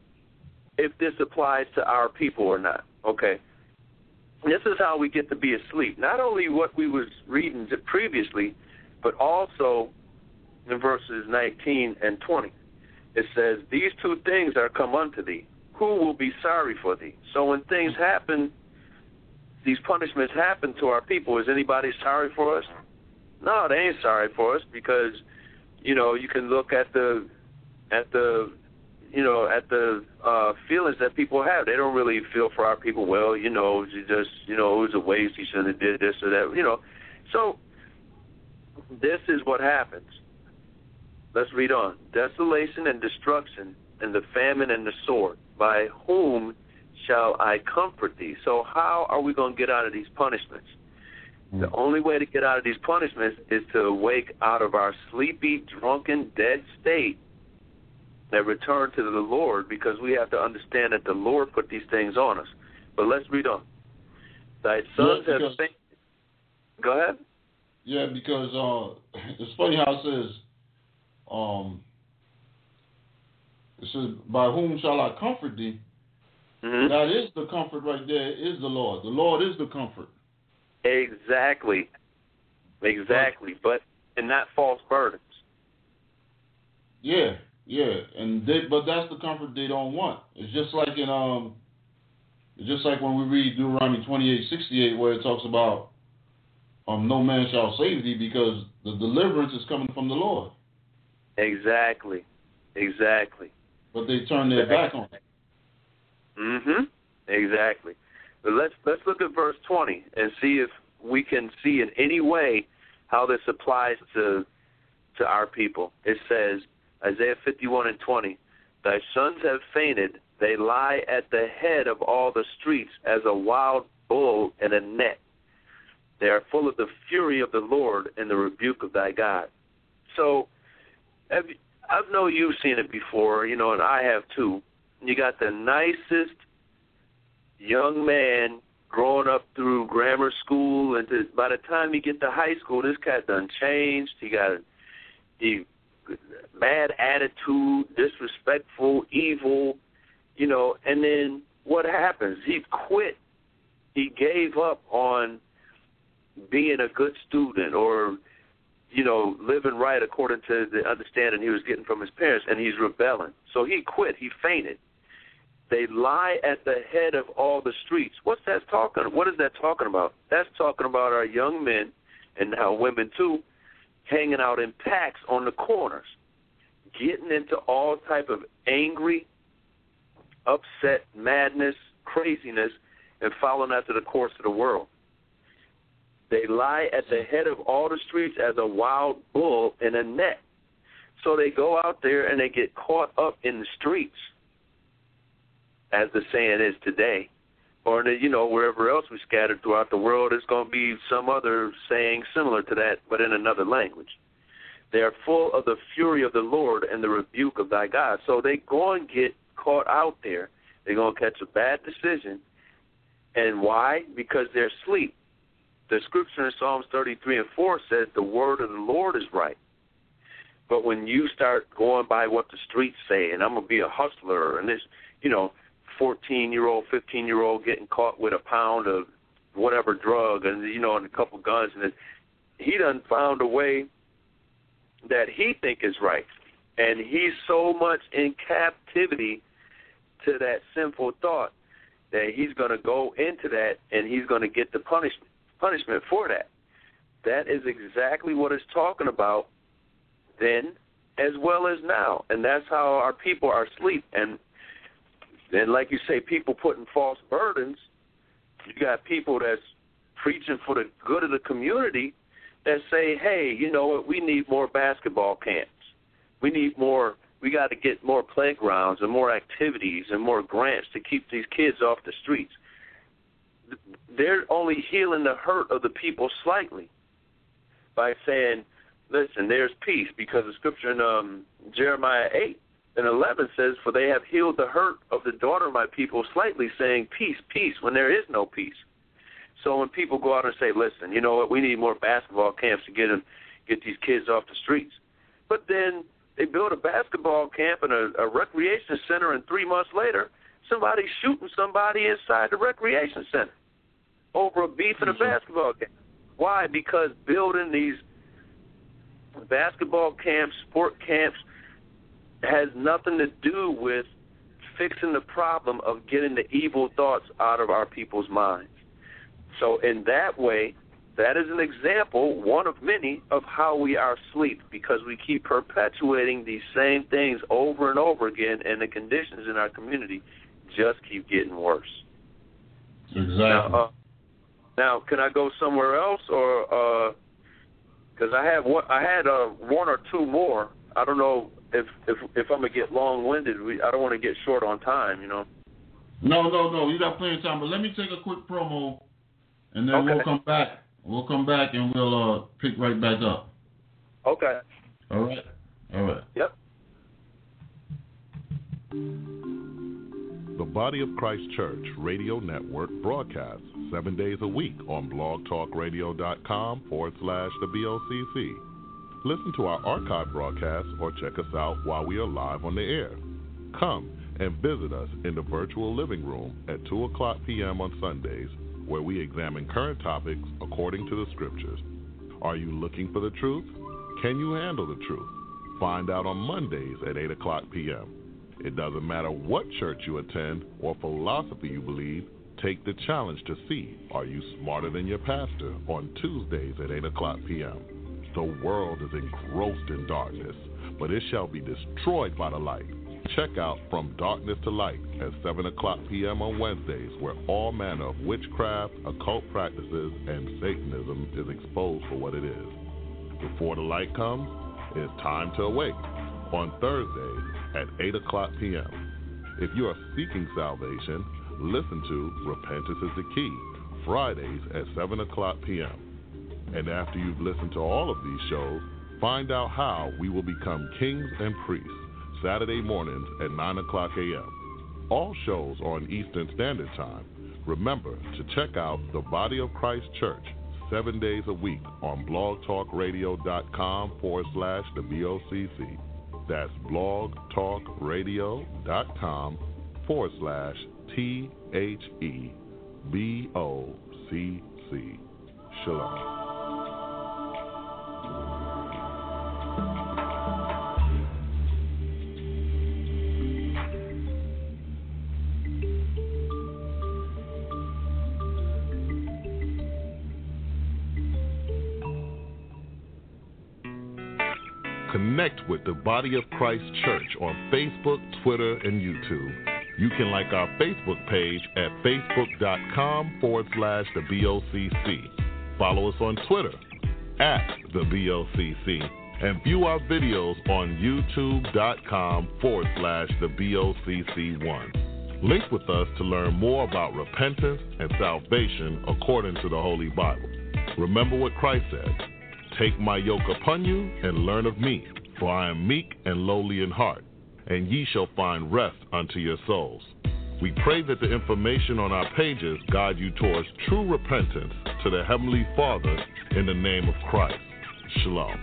if this applies to our people or not. Okay. This is how we get to be asleep. Not only what we was reading previously, but also in verses nineteen and twenty. It says, "These two things are come unto thee. Who will be sorry for thee?" So when things happen, these punishments happen to our people, is anybody sorry for us? No, they ain't sorry for us, because, you know, you can look at the, at the, you know, at the uh, feelings that people have. They don't really feel for our people. Well, you know, you just, you know, it was a waste. He shouldn't have did this or that, you know. So this is what happens. Let's read on. "Desolation and destruction, and the famine and the sword. By whom shall I comfort thee?" So how are we going to get out of these punishments? Mm-hmm. The only way to get out of these punishments is to wake out of our sleepy, drunken, dead state and return to the Lord, because we have to understand that the Lord put these things on us. But let's read on. "Thy sons
Yeah,
have
because-
fainted." Go ahead.
Yeah, because uh, it's funny how it says, um, it says, "By whom shall I comfort thee?"
Mm-hmm.
That is the comfort right there, is the Lord. The Lord is the comfort.
Exactly. Exactly. But, and not false burdens.
Yeah, yeah, and they, but that's the comfort they don't want. It's just like in um, it's just like when we read Deuteronomy twenty-eight sixty-eight, where it talks about um, no man shall save thee, because the deliverance is coming from the Lord.
Exactly. Exactly.
But they turn their back on it.
Mm-hmm. Exactly. But let's let's look at verse twenty and see if we can see in any way how this applies to to our people. It says, Isaiah fifty-one and twenty, "Thy sons have fainted, they lie at the head of all the streets as a wild bull in a net. They are full of the fury of the Lord and the rebuke of thy God." So, have, I know you've seen it before, you know, and I have too. You got the nicest young man growing up through grammar school, and to, by the time you get to high school, this cat done changed. He got he bad attitude, disrespectful, evil, you know. And then what happens? He quit. He gave up on being a good student, or you know, living right according to the understanding he was getting from his parents, and he's rebelling. So he quit. He fainted. They lie at the head of all the streets. What's that talking? What is that talking about? That's talking about our young men, and now women too, hanging out in packs on the corners, getting into all type of angry, upset, madness, craziness, and following after the course of the world. They lie at the head of all the streets as a wild bull in a net. So they go out there and they get caught up in the streets, as the saying is today. Or, you know, wherever else we scattered throughout the world, there's going to be some other saying similar to that, but in another language. They are full of the fury of the Lord and the rebuke of thy God. So they go and get caught out there. They're going to catch a bad decision. And why? Because they're asleep. The scripture in Psalms thirty-three and four says the word of the Lord is right. But when you start going by what the streets say, and I'm going to be a hustler, and this, you know, fourteen-year-old, fifteen-year-old getting caught with a pound of whatever drug and, you know, and a couple guns, and it, he done found a way that he think is right. And he's so much in captivity to that sinful thought that he's going to go into that and he's going to get the punishment. punishment for that. That is exactly what it's talking about then as well as now. And that's how our people are asleep. And then, like you say, people putting false burdens. You got people that's preaching for the good of the community that say, hey, you know what, we need more basketball camps. We need more, we got to get more playgrounds and more activities and more grants to keep these kids off the streets. They're only healing the hurt of the people slightly by saying, listen, there's peace, because the scripture in um, Jeremiah eight and eleven says, for they have healed the hurt of the daughter of my people slightly, saying peace, peace, when there is no peace. So when people go out and say, listen, you know what, we need more basketball camps to get them, get these kids off the streets. But then they build a basketball camp and a, a recreation center, and three months later, somebody's shooting somebody inside the recreation center over a beef in a basketball game. Why? Because building these basketball camps, sport camps, has nothing to do with fixing the problem of getting the evil thoughts out of our people's minds. So in that way, that is an example, one of many, of how we are asleep, because we keep perpetuating these same things over and over again, and the conditions in our community just keep getting worse.
Exactly.
Now, uh, now can I go somewhere else, or because uh, I have one, I had uh, one or two more. I don't know if if, if I'm gonna get long-winded. We, I don't want to get short on time, you know.
No, no, no. You got plenty of time. But let me take a quick promo, and then
okay.
we'll come back. We'll come back and we'll uh, pick right back up.
Okay.
All right. All right.
Yep.
The Body of Christ Church Radio Network broadcasts seven days a week on blogtalkradio.com forward slash the B O C C. Listen to our archive broadcasts or check us out while we are live on the air. Come and visit us in the virtual living room at two o'clock p.m. on Sundays, where we examine current topics according to the scriptures. Are you looking for the truth? Can you handle the truth? Find out on Mondays at eight o'clock p.m. It doesn't matter what church you attend or philosophy you believe, take the challenge to see, are you smarter than your pastor, on Tuesdays at eight o'clock p.m. The world is engrossed in darkness, but it shall be destroyed by the light. Check out From Darkness to Light at seven o'clock p.m. on Wednesdays, where all manner of witchcraft, occult practices, and Satanism is exposed for what it is. Before the light comes, it's time to awake on Thursdays at eight o'clock p.m. If you are seeking salvation, listen to Repentance is the Key, Fridays at seven o'clock p.m. And after you've listened to all of these shows, find out how we will become kings and priests, Saturday mornings at nine o'clock a.m. All shows are on Eastern Standard Time. Remember to check out the Body of Christ Church seven days a week on blogtalkradio.com forward slash the B O C C. That's blogtalkradio.com forward slash T H E B O C C. Shalom. Connect with the Body of Christ Church on Facebook, Twitter, and YouTube. You can like our Facebook page at facebook.com forward slash the BOCC. Follow us on Twitter at the B O C C. And view our videos on youtube.com forward slash the BOCC1. Link with us to learn more about repentance and salvation according to the Holy Bible. Remember what Christ said. Take my yoke upon you and learn of me, for I am meek and lowly in heart, and ye shall find rest unto your souls. We pray that the information on our pages guide you towards true repentance to the Heavenly Father in the name of Christ. Shalom.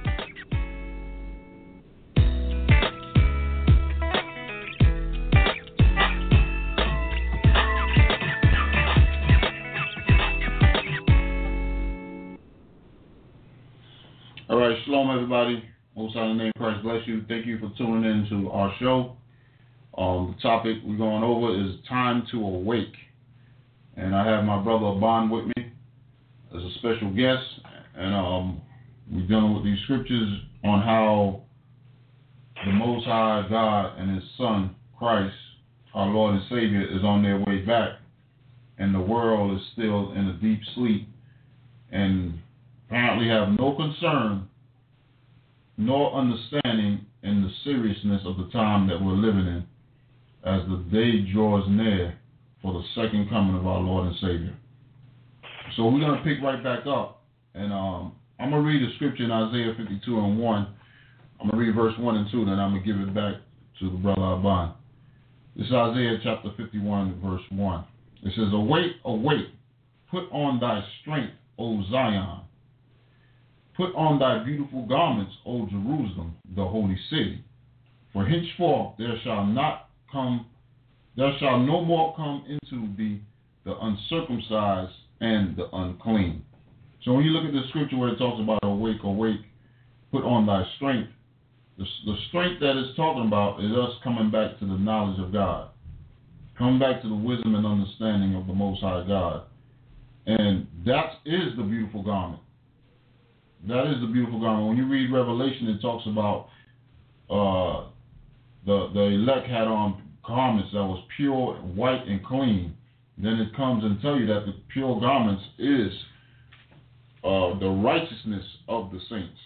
All right, shalom, everybody. Most High in the name of Christ bless you. Thank you for tuning in to our show. Um, the topic we're going over is time to awake. And I have my brother Abban with me as a special guest. And um, we're dealing with these scriptures on how the Most High God and His Son, Christ, our Lord and Savior, is on their way back. And the world is still in a deep sleep. And apparently have no concern nor understanding in the seriousness of the time that we're living in as the day draws near for the second coming of our Lord and Savior. So we're going to pick right back up, and um, I'm going to read the scripture in Isaiah fifty-two and one. I'm going to read verse one and two, then I'm going to give it back to the brother Abban. This is Isaiah chapter fifty-one, verse one. It says, Awake, awake, put on thy strength, O Zion. Put on thy beautiful garments, O Jerusalem, the holy city. For henceforth there shall not come, there shall no more come into thee the uncircumcised and the unclean. So when you look at the scripture where it talks about awake, awake, put on thy strength, the, the strength that it's talking about is us coming back to the knowledge of God, coming back to the wisdom and understanding of the Most High God. And that is the beautiful garment. That is the beautiful garment. When you read Revelation, it talks about uh, the the elect had on garments that was pure, white, and clean. Then it comes and tell you that the pure garments is uh, the righteousness of the saints.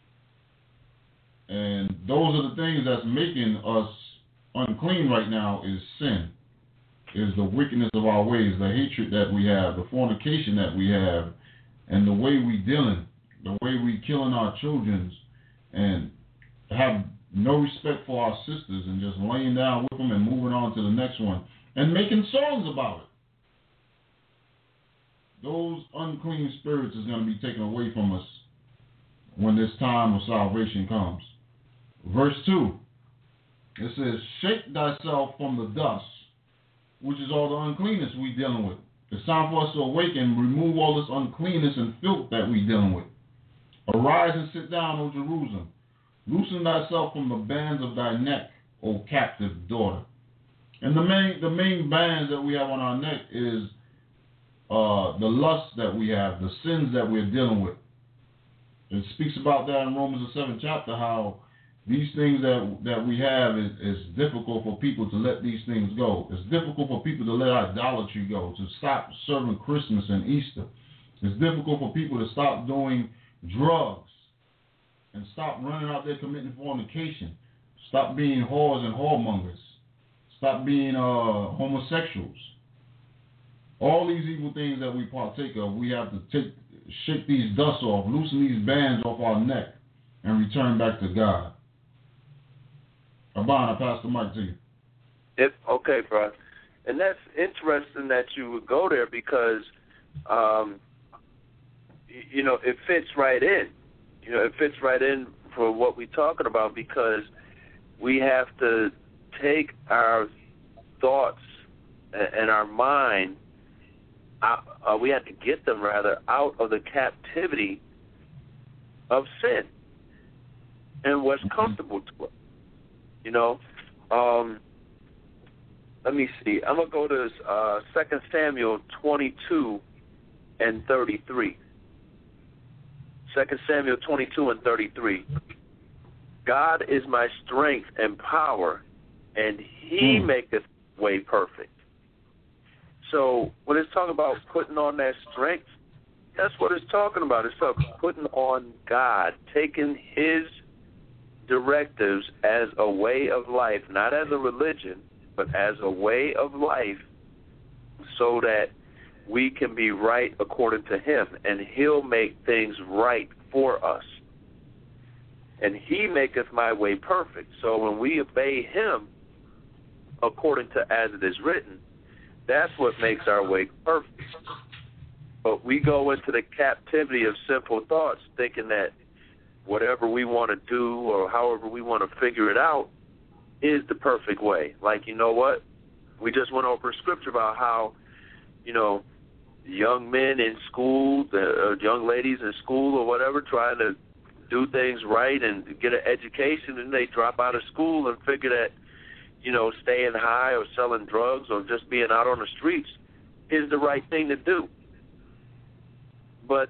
And those are the things that's making us unclean right now is sin, is the wickedness of our ways, the hatred that we have, the fornication that we have, and the way we dealing. The way we killing our children and have no respect for our sisters and just laying down with them and moving on to the next one and making songs about it. Those unclean spirits is going to be taken away from us when this time of salvation comes. Verse two, it says, Shake thyself from the dust, which is all the uncleanness we dealing with. It's time for us to awaken and remove all this uncleanness and filth that we dealing with. Arise and sit down, O Jerusalem. Loosen thyself from the bands of thy neck, O captive daughter. And the main the main bands that we have on our neck is uh, the lust that we have, the sins that we're dealing with. It speaks about that in Romans the seventh chapter, how these things that that we have is, is difficult for people to let these things go. It's difficult for people to let idolatry go, to stop serving Christmas and Easter. It's difficult for people to stop doing drugs and stop running out there committing fornication. Stop being whores and whoremongers. Stop being uh, homosexuals. All these evil things that we partake of, we have to take, shake these dust off, loosen these bands off our neck, and return back to God. Abban, I pass the mic to you.
If okay, bro. And that's interesting that you would go there because, um, you know, it fits right in. You know, it fits right in for what we're talking about because we have to take our thoughts and our mind, out, uh, we have to get them, rather, out of the captivity of sin and what's comfortable to us. You know, um, let me see. I'm going to go to uh, Second Samuel twenty-two and thirty-three. Second Samuel twenty-two and thirty-three. God is my strength and power, and he mm. maketh way perfect. So when it's talking about putting on that strength, that's what it's talking about. It's talking about putting on God, taking his directives as a way of life, not as a religion, but as a way of life so that we can be right according to him, and he'll make things right for us. And he maketh my way perfect. So when we obey him according to as it is written, that's what makes our way perfect. But we go into the captivity of simple thoughts thinking that whatever we want to do or however we want to figure it out is the perfect way. Like, you know what? We just went over scripture about how, you know, young men in school, the uh, young ladies in school or whatever, trying to do things right and get an education, and they drop out of school and figure that, you know, staying high or selling drugs or just being out on the streets is the right thing to do. But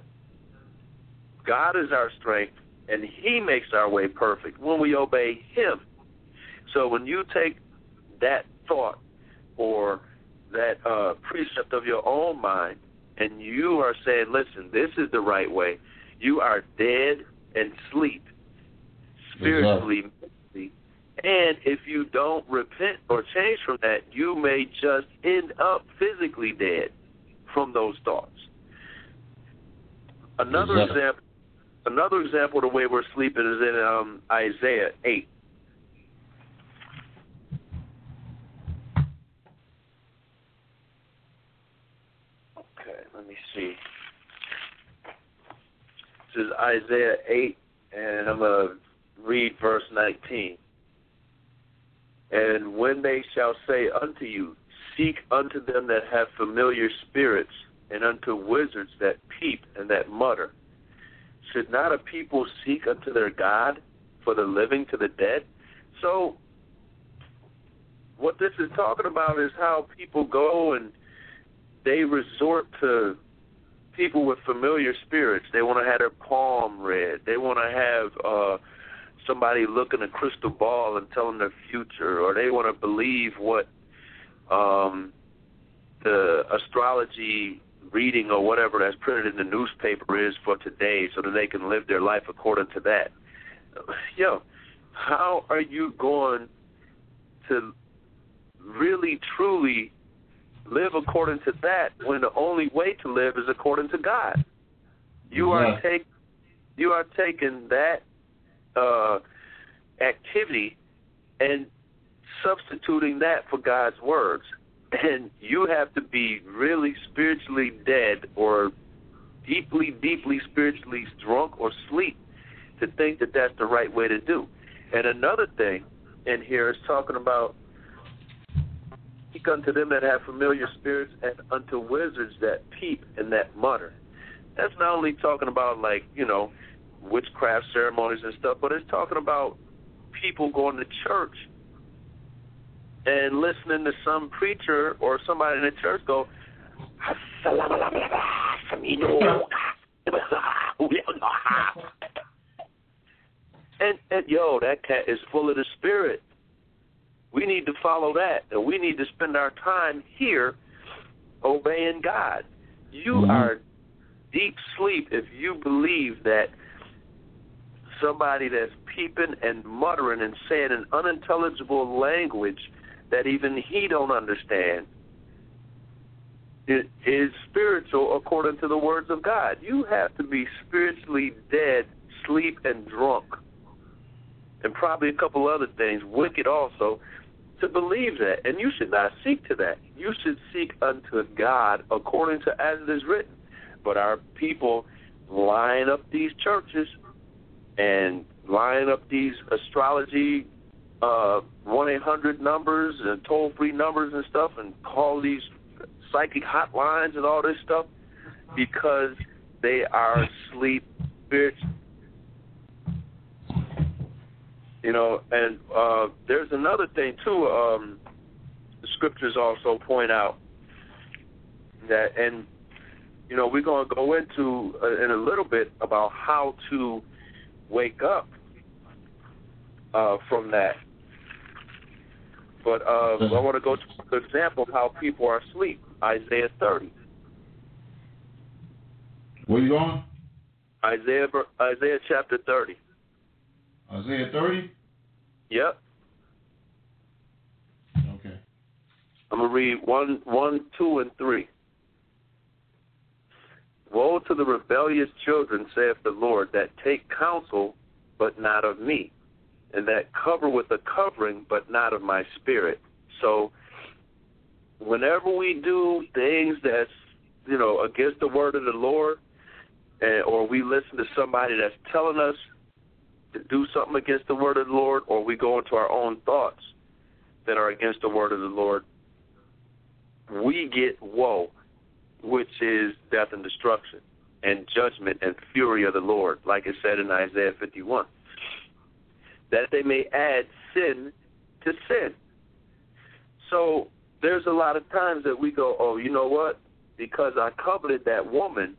God is our strength, and he makes our way perfect when we obey him. So when you take that thought or that uh, precept of your own mind and you are saying, listen, this is the right way, you are dead and sleep spiritually, mentally, and if you don't repent or change from that, you may just end up physically dead from those thoughts. Another exactly. example, another example of the way we're sleeping is in um, Isaiah eight. Okay, let me see. This is Isaiah eight, and I'm going to read verse nineteen. And when they shall say unto you, seek unto them that have familiar spirits, and unto wizards that peep and that mutter, should not a people seek unto their God, for the living to the dead? So what this is talking about is how people go and they resort to people with familiar spirits. They want to have their palm read. They want to have uh, somebody look in a crystal ball and tell them their future, or they want to believe what um, the astrology reading or whatever that's printed in the newspaper is for today so that they can live their life according to that. Yo, how are you going to really, truly live according to that when the only way to live is according to God? You yeah. are take, you are taking that uh, activity and substituting that for God's words. And you have to be really spiritually dead or deeply, deeply spiritually drunk or asleep to think that that's the right way to do. And another thing in here is talking about speak unto them that have familiar spirits and unto wizards that peep and that mutter. That's not only talking about, like, you know, witchcraft ceremonies and stuff, but it's talking about people going to church and listening to some preacher or somebody in the church go, and, and yo, that cat is full of the Spirit. We need to follow that, and we need to spend our time here obeying God. You mm-hmm. are deep sleep if you believe that somebody that's peeping and muttering and saying an unintelligible language that even he don't understand it is spiritual according to the words of God. You have to be spiritually dead, sleep, and drunk, and probably a couple other things, wicked also, to believe that, and you should not seek to that. You should seek unto God according to as it is written. But our people line up these churches and line up these astrology uh, one eight hundred numbers and toll-free numbers and stuff and call these psychic hotlines and all this stuff because they are asleep spiritually. You know, and uh, there's another thing, too. Um, the scriptures also point out that, and, you know, we're going to go into uh, in a little bit about how to wake up uh, from that. But uh, I want to go to an example of how people are asleep. Isaiah thirty.
Where you going?
Isaiah, Isaiah chapter thirty.
Isaiah thirty?
Yep.
Okay.
I'm going to read one, one, two, and three. Woe to the rebellious children, saith the Lord, that take counsel, but not of me, and that cover with a covering, but not of my spirit. So whenever we do things that's, you know, against the word of the Lord, and, or we listen to somebody that's telling us to do something against the word of the Lord, or we go into our own thoughts that are against the word of the Lord, we get woe, which is death and destruction, and judgment and fury of the Lord, like it said in Isaiah fifty-one, that they may add sin to sin. So there's a lot of times that we go, oh, you know what? Because I coveted that woman,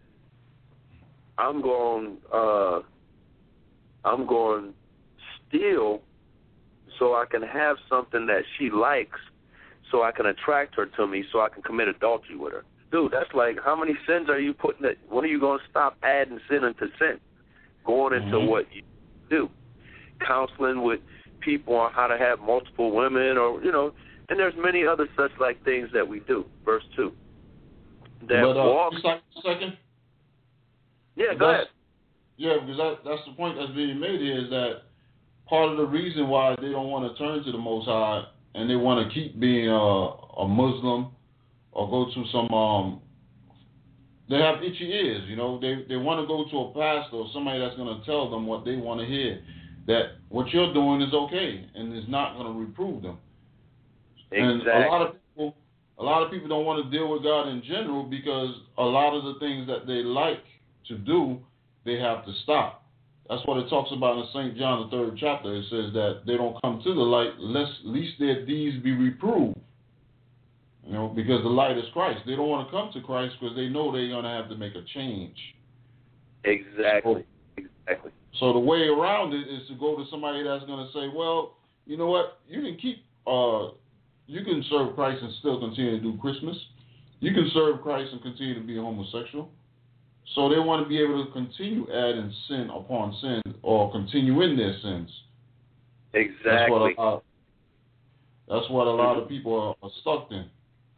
I'm going, uh, I'm going to steal so I can have something that she likes, so I can attract her to me, so I can commit adultery with her. Dude, that's like, how many sins are you putting? That, when are you going to stop adding sin into sin? Going into mm-hmm. what you do. Counseling with people on how to have multiple women, or, you know, and there's many other such like things that we do. Verse two. That
but, uh,
walk.
just like a second.
Yeah, go ahead.
Yeah, because that, that's the point that's being made here, is that part of the reason why they don't want to turn to the Most High and they want to keep being a, a Muslim or go to some, um, they have itchy ears, you know. They they want to go to a pastor or somebody that's going to tell them what they want to hear, that what you're doing is okay and is not going to reprove them.
Exactly.
And a lot of people, a lot of people don't want to deal with God in general because a lot of the things that they like to do, they have to stop. That's what it talks about in Saint John, the third chapter. It says that they don't come to the light lest least their deeds be reproved. You know, because the light is Christ. They don't want to come to Christ because they know they're going to have to make a change.
Exactly. So, exactly.
So the way around it is to go to somebody that's going to say, well, you know what? You can keep, uh, you can serve Christ and still continue to do Christmas. You can serve Christ and continue to be a homosexual. So they want to be able to continue adding sin upon sin or continue in their sins.
Exactly.
That's what a lot, that's what a lot
mm-hmm.
of people are, are stuck in.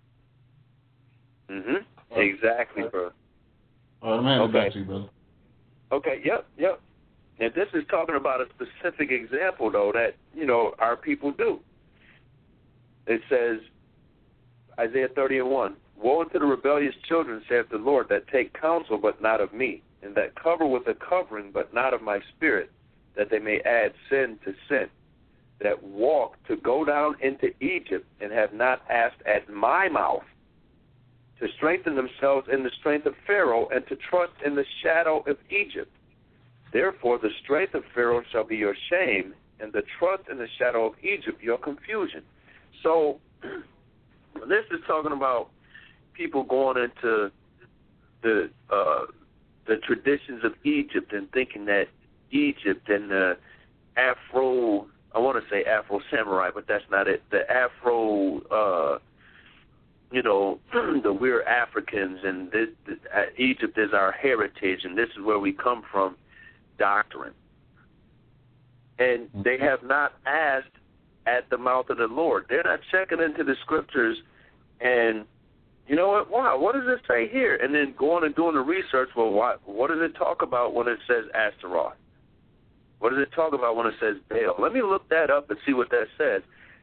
Mhm. Exactly, bro.
All right, I'm handing
okay.
it back to you, brother.
Okay. Yep. Yep. And this is talking about a specific example, though, that you know our people do. It says, Isaiah thirty and one. Woe unto the rebellious children, saith the Lord, that take counsel, but not of me, and that cover with a covering, but not of my spirit, that they may add sin to sin, that walk to go down into Egypt, and have not asked at my mouth, to strengthen themselves in the strength of Pharaoh, and to trust in the shadow of Egypt. Therefore the strength of Pharaoh shall be your shame, and the trust in the shadow of Egypt your confusion. So this is talking about people going into the uh, the traditions of Egypt and thinking that Egypt and the Afro, I want to say Afro samurai, but that's not it. The Afro, uh, you know, the we're Africans, and this, this, uh, Egypt is our heritage, and this is where we come from, doctrine. And they have not asked at the mouth of the Lord. They're not checking into the scriptures and, you know what, wow, what does it say here? And then going and doing the research, well, what, what does it talk about when it says Astaroth? What does it talk about when it says Baal? Let me look that up and see what that says.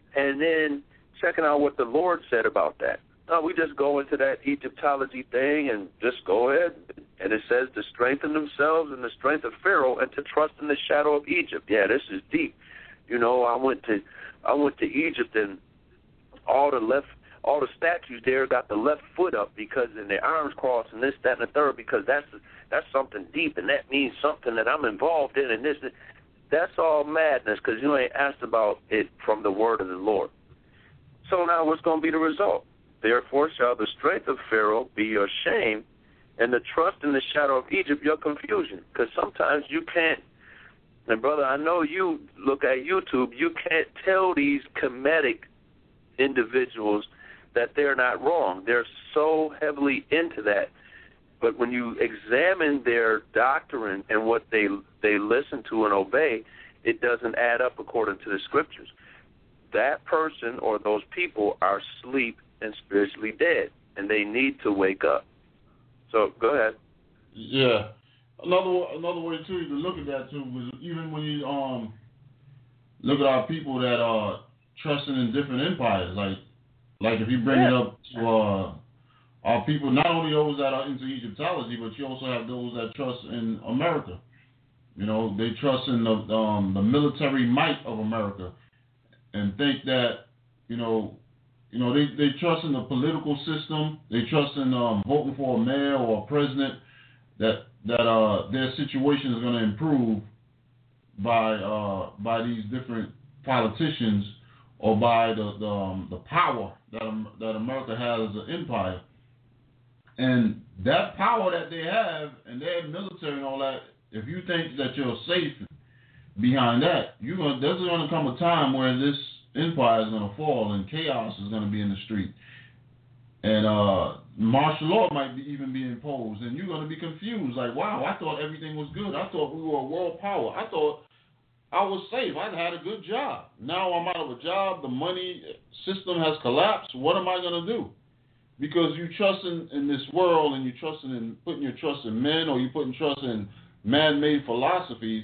and then checking out what the Lord said about that. No, we just go into that Egyptology thing and just go ahead. And it says to strengthen themselves in the strength of Pharaoh and to trust in the shadow of Egypt. Yeah, this is deep. You know, I went to I went to Egypt, and all the left all the statues there got the left foot up because in their arms crossed and this, that, and the third, because that's that's something deep, and that means something that I'm involved in, and this that's all madness because you ain't asked about it from the word of the Lord. So now what's going to be the result? Therefore shall the strength of Pharaoh be your shame, and the trust in the shadow of Egypt your confusion. Because sometimes you can't, and brother, I know you look at YouTube, you can't tell these comedic individuals that they're not wrong. They're so heavily into that. But when you examine their doctrine and what they they listen to and obey, it doesn't add up according to the scriptures. That person or those people are asleep and spiritually dead, and they need to wake up. So go ahead.
Yeah, another another way too to look at that too was even when you um look at our people that are trusting in different empires, like like if you bring yeah. it up to uh, our people, not only those that are into Egyptology, but you also have those that trust in America. You know, they trust in the um, the military might of America, and think that you know. You know, they, they trust in the political system. They trust in um, voting for a mayor or a president that that uh, their situation is going to improve by uh, by these different politicians or by the the, um, the power that um, that America has as an empire. And that power that they have and their military and all that, if you think that you're safe behind that, you're gonna, there's going to come a time where this empire is going to fall and chaos is going to be in the street, and uh, martial law might be, even be imposed, and you're going to be confused. Like, wow, I thought everything was good. I thought we were a world power. I thought I was safe. I had a good job. Now I'm out of a job. The money system has collapsed. What am I going to do? Because you trust in, in this world, and you trusting in putting your trust in men, or you putting trust in man-made philosophies,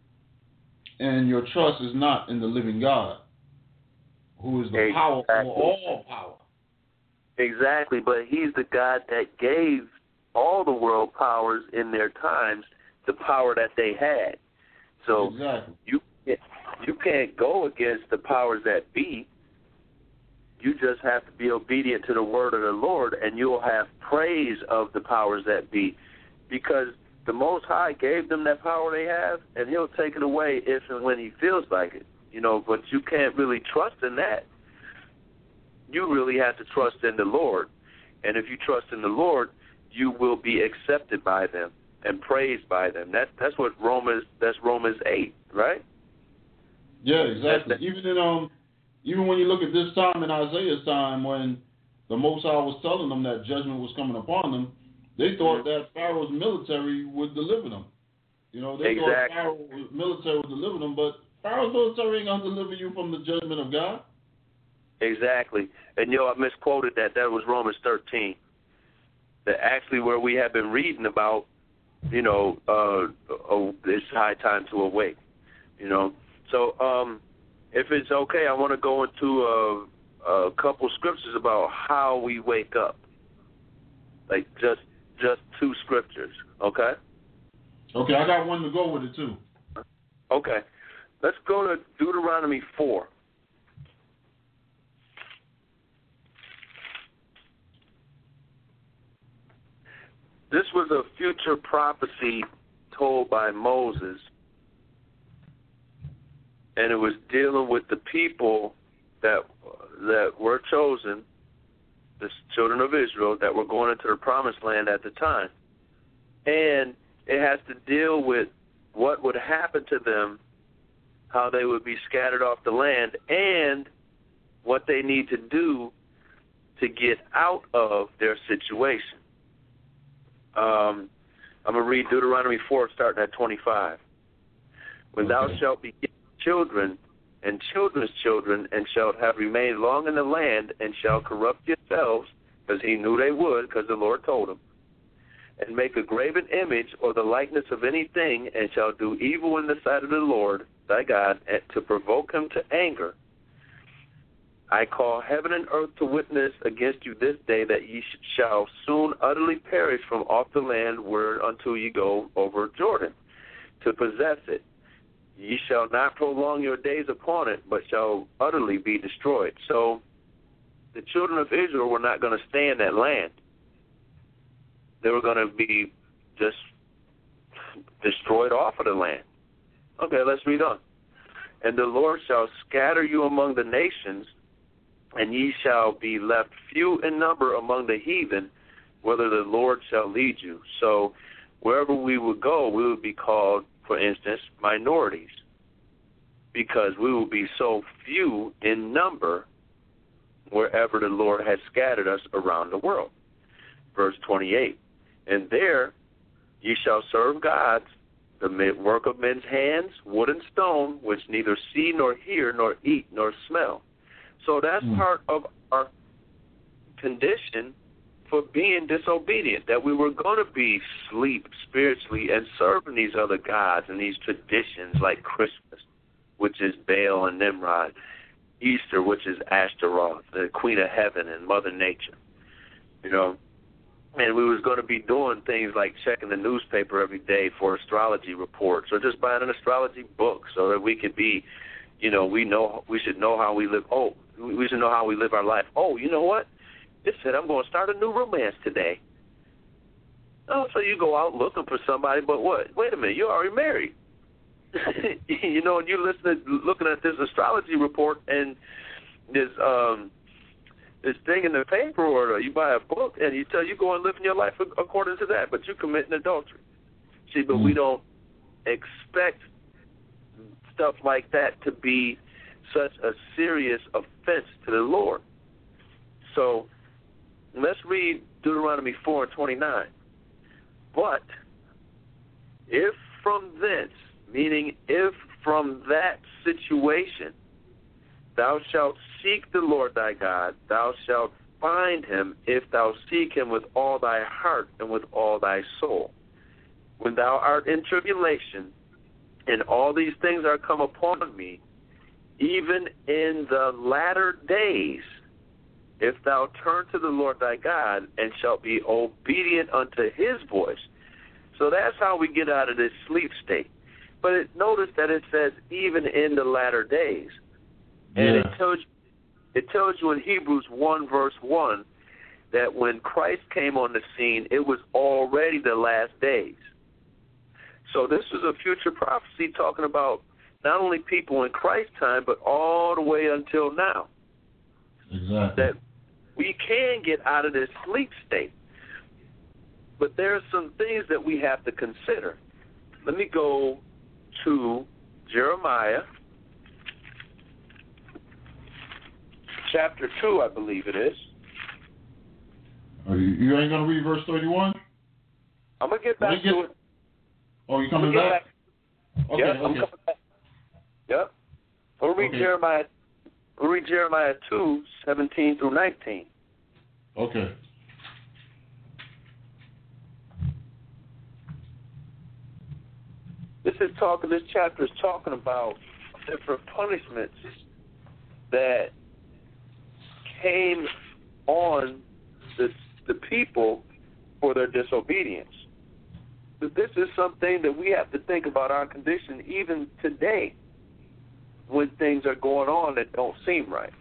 and your trust is not in the living God, who is the exactly. power over all power.
Exactly, but he's the God that gave all the world powers in their times the power that they had. So
exactly.
you you can't go against the powers that be. You just have to be obedient to the word of the Lord, and you'll have praise of the powers that be, because the Most High gave them that power they have, and he'll take it away if and when he feels like it. You know, but you can't really trust in that. You really have to trust in the Lord. And if you trust in the Lord, you will be accepted by them and praised by them. That that's what Romans that's Romans eight, right?
Yeah, exactly. Even in um even when you look at this time in Isaiah's time, when the Most High was telling them that judgment was coming upon them, they thought that Pharaoh's military would deliver them. You know, they
exactly.
thought Pharaoh's military would deliver them, but Pharaoh's military ain't going to deliver you from the judgment of God.
Exactly. And, yo, I misquoted that. That was Romans thirteen. That actually where we have been reading about, you know, uh, oh, it's high time to awake, you know. So um, if it's okay, I want to go into a, a couple scriptures about how we wake up. Like just just two scriptures, okay?
Okay, I got one to go with it, too.
Okay. Let's go to Deuteronomy four. This was a future prophecy told by Moses, and it was dealing with the people that that were chosen, the children of Israel, that were going into the promised land at the time. And it has to deal with what would happen to them, how they would be scattered off the land, and what they need to do to get out of their situation. Um, I'm going to read Deuteronomy four, starting at twenty-five. When okay. thou shalt beget children and children's children, and shalt have remained long in the land, and shall corrupt yourselves, because he knew they would, because the Lord told him, and make a graven image or the likeness of anything, and shall do evil in the sight of the Lord thy God, to provoke him to anger, I call heaven and earth to witness against you this day that ye shall soon utterly perish from off the land whereunto ye go over Jordan to possess it. Ye shall not prolong your days upon it, but shall utterly be destroyed. So the children of Israel were not going to stay in that land. They were going to be just destroyed off of the land. Okay, let's read on. And the Lord shall scatter you among the nations, and ye shall be left few in number among the heathen, whither the Lord shall lead you. So wherever we would go, we would be called, for instance, minorities, because we will be so few in number wherever the Lord has scattered us around the world. Verse twenty-eight, and there ye shall serve gods, the work of men's hands, wood and stone, which neither see nor hear nor eat nor smell. So that's mm. part of our condition for being disobedient, that we were going to be asleep spiritually and serving these other gods and these traditions like Christmas, which is Baal and Nimrod, Easter, which is Ashtaroth, the Queen of Heaven and Mother Nature, you know. And we was going to be doing things like checking the newspaper every day for astrology reports, or just buying an astrology book so that we could be, you know, we know we should know how we live. Oh, we should know how we live our life. Oh, you know what? It said I'm going to start a new romance today. Oh, so you go out looking for somebody, but what? Wait a minute, you're already married. You know, and you're listening, looking at this astrology report and this um. this thing in the paper, or you buy a book and you tell you go and live in your life according to that, but you're committing adultery. See, but mm. we don't expect stuff like that to be such a serious offense to the Lord. So let's read Deuteronomy four and twenty-nine. But if from thence, meaning if from that situation, thou shalt seek the Lord thy God, thou shalt find him if thou seek him with all thy heart and with all thy soul. When thou art in tribulation, and all these things are come upon me, even in the latter days, if thou turn to the Lord thy God and shalt be obedient unto his voice. So that's how we get out of this sleep state. But it, notice that it says even in the latter days. And yeah. it tells it tells you in Hebrews one, verse one, that when Christ came on the scene, it was already the last days. So this is a future prophecy talking about not only people in Christ's time, but all the way until now.
Exactly.
That we can get out of this sleep state. But there are some things that we have to consider. Let me go to Jeremiah chapter two, I believe it is.
Are you, you ain't going to read verse thirty-one?
I'm going to get back
get,
to it.
Oh, you coming back?
back?
Okay,
yep,
okay.
I'm coming back. Yep. We'll read
okay.
Jeremiah we'll read Jeremiah two, seventeen through nineteen.
Okay.
This is talking this chapter is talking about different punishments that came on the, the people for their disobedience. But this is something that we have to think about our condition even today when things are going on that don't seem right.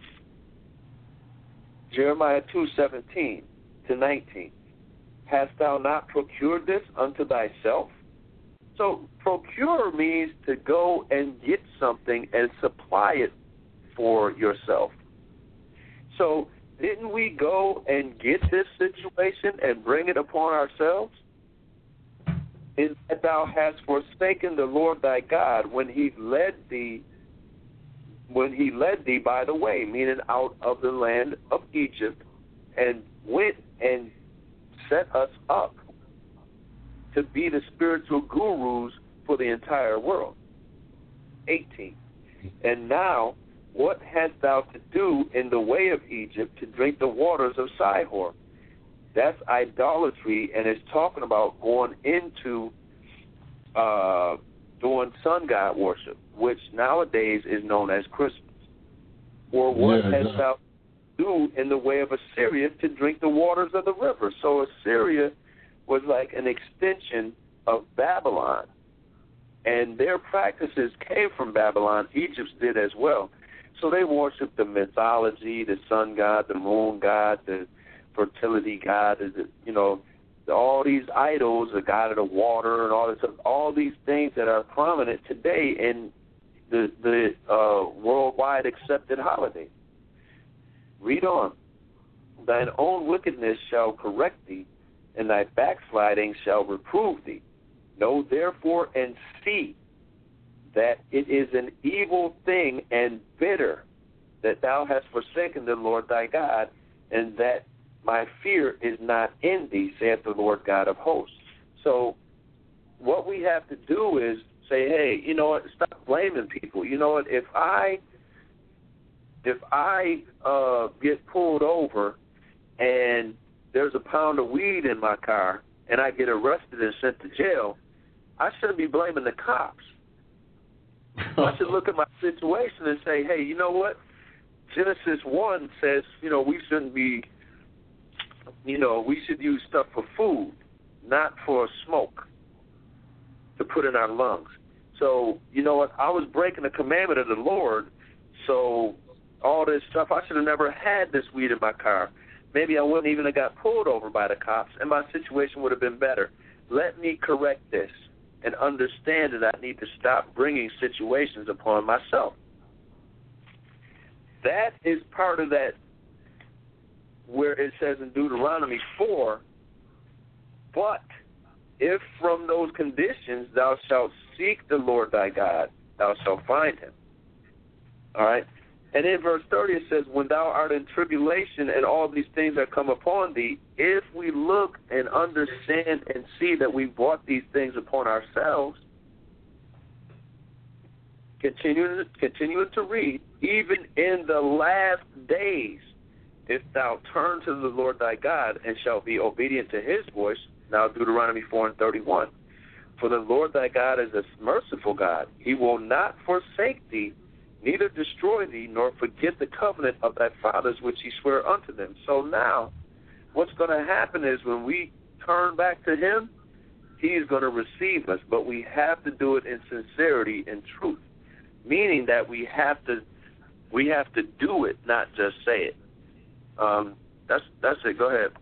Jeremiah two, seventeen to nineteen. Hast thou not procured this unto thyself? So procure means to go and get something and supply it for yourself. So didn't we go and get this situation and bring it upon ourselves? Is that thou hast forsaken the Lord thy God when he led thee when he led thee by the way, meaning out of the land of Egypt, and went and set us up to be the spiritual gurus for the entire world. eighteen. And now, what hast thou to do in the way of Egypt to drink the waters of Sihor? That's idolatry, and it's talking about going into uh, doing sun god worship, which nowadays is known as Christmas. Or what
Yeah,
hast
exactly.
thou do in the way of Assyria to drink the waters of the river? So Assyria was like an extension of Babylon. And their practices came from Babylon. Egypt's did as well. So they worshiped the mythology, the sun god, the moon god, the fertility god, the, you know, all these idols, the god of the water and all this stuff, all these things that are prominent today in the, the uh, worldwide accepted holiday. Read on. Thine own wickedness shall correct thee, and thy backsliding shall reprove thee. Know therefore and see that it is an evil thing and bitter that thou hast forsaken the Lord thy God, and that my fear is not in thee, saith the Lord God of hosts. So what we have to do is say, hey, you know what, stop blaming people. You know what, if I if I uh, get pulled over and there's a pound of weed in my car and I get arrested and sent to jail, I shouldn't be blaming the cops. I should look at my situation and say, hey, you know what? Genesis one says, you know, we shouldn't be, you know, we should use stuff for food, not for smoke to put in our lungs. So, you know what? I was breaking the commandment of the Lord, so all this stuff, I should have never had this weed in my car. Maybe I wouldn't even have got pulled over by the cops, and my situation would have been better. Let me correct this and understand that I need to stop bringing situations upon myself. That is part of that where it says in Deuteronomy four, but if from those conditions thou shalt seek the Lord thy God, thou shalt find him. All right? And in verse thirty it says, when thou art in tribulation and all these things that come upon thee, if we look and understand and see that we brought these things upon ourselves, continuing, continuing to read, even in the last days, if thou turn to the Lord thy God and shalt be obedient to his voice, now Deuteronomy four and thirty-one, for the Lord thy God is a merciful God. He will not forsake thee, neither destroy thee, nor forget the covenant of thy fathers which he sware unto them. So now, what's going to happen is when we turn back to him, he is going to receive us, but we have to do it in sincerity and truth, meaning that we have to we have to do it, not just say it. Um, that's that's it. Go ahead.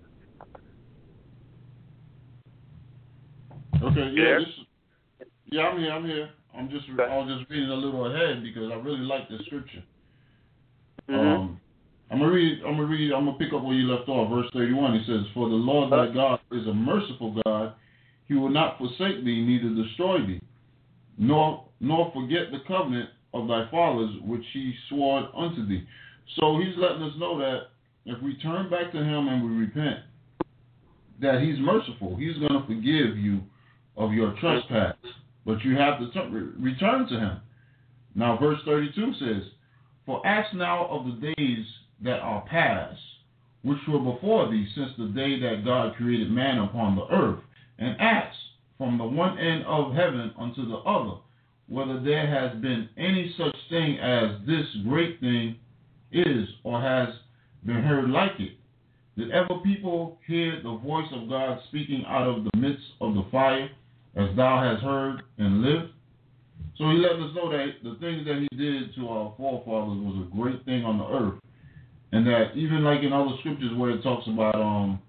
Okay, yeah,
There?
this, yeah, I'm here, I'm here. I'm just, I was just reading a little ahead because I really like this scripture.
Mm-hmm.
Um, I'm gonna read, I'm gonna read, I'm gonna pick up where you left off, verse thirty-one. It says, "For the Lord thy God is a merciful God; he will not forsake thee, neither destroy thee, nor nor forget the covenant of thy fathers which he swore unto thee." So he's letting us know that if we turn back to him and we repent, that he's merciful. He's gonna forgive you of your trespass. But you have to t- return to him. Now, verse thirty-two says, "For ask now of the days that are past, which were before thee, since the day that God created man upon the earth, and ask from the one end of heaven unto the other, whether there has been any such thing as this great thing is, or has been heard like it. Did ever people hear the voice of God speaking out of the midst of the fire, as thou hast heard and lived?" So he let us know that the things that he did to our forefathers was a great thing on the earth. And that even like in other scriptures where it talks about um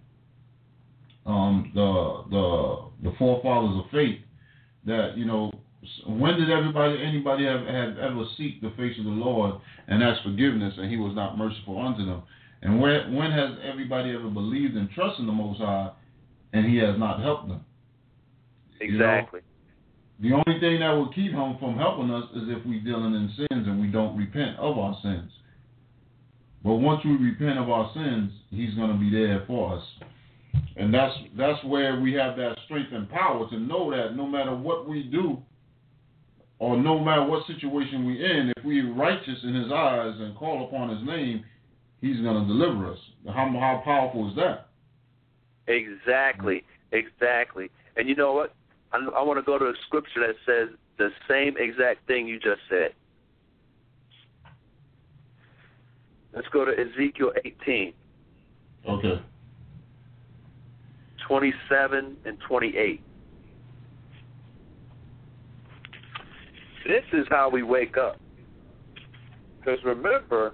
um the the the forefathers of faith, that, you know, when did everybody anybody have, have ever seek the face of the Lord and ask forgiveness, and he was not merciful unto them? And when when has everybody ever believed and trusted the Most High and he has not helped them?
Exactly.
You know, the only thing that will keep him from helping us is if we dealing in sins and we don't repent of our sins. But once we repent of our sins, he's going to be there for us. And that's that's where we have that strength and power to know that no matter what we do, or no matter what situation we're in, if we're righteous in his eyes and call upon his name, he's going to deliver us. How, how powerful is that?
Exactly. Exactly. And you know what? I, I want to go to a scripture that says the same exact thing you just said. Let's go to Ezekiel eighteen.
Okay.
twenty-seven and twenty-eight. This is how we wake up. Because remember,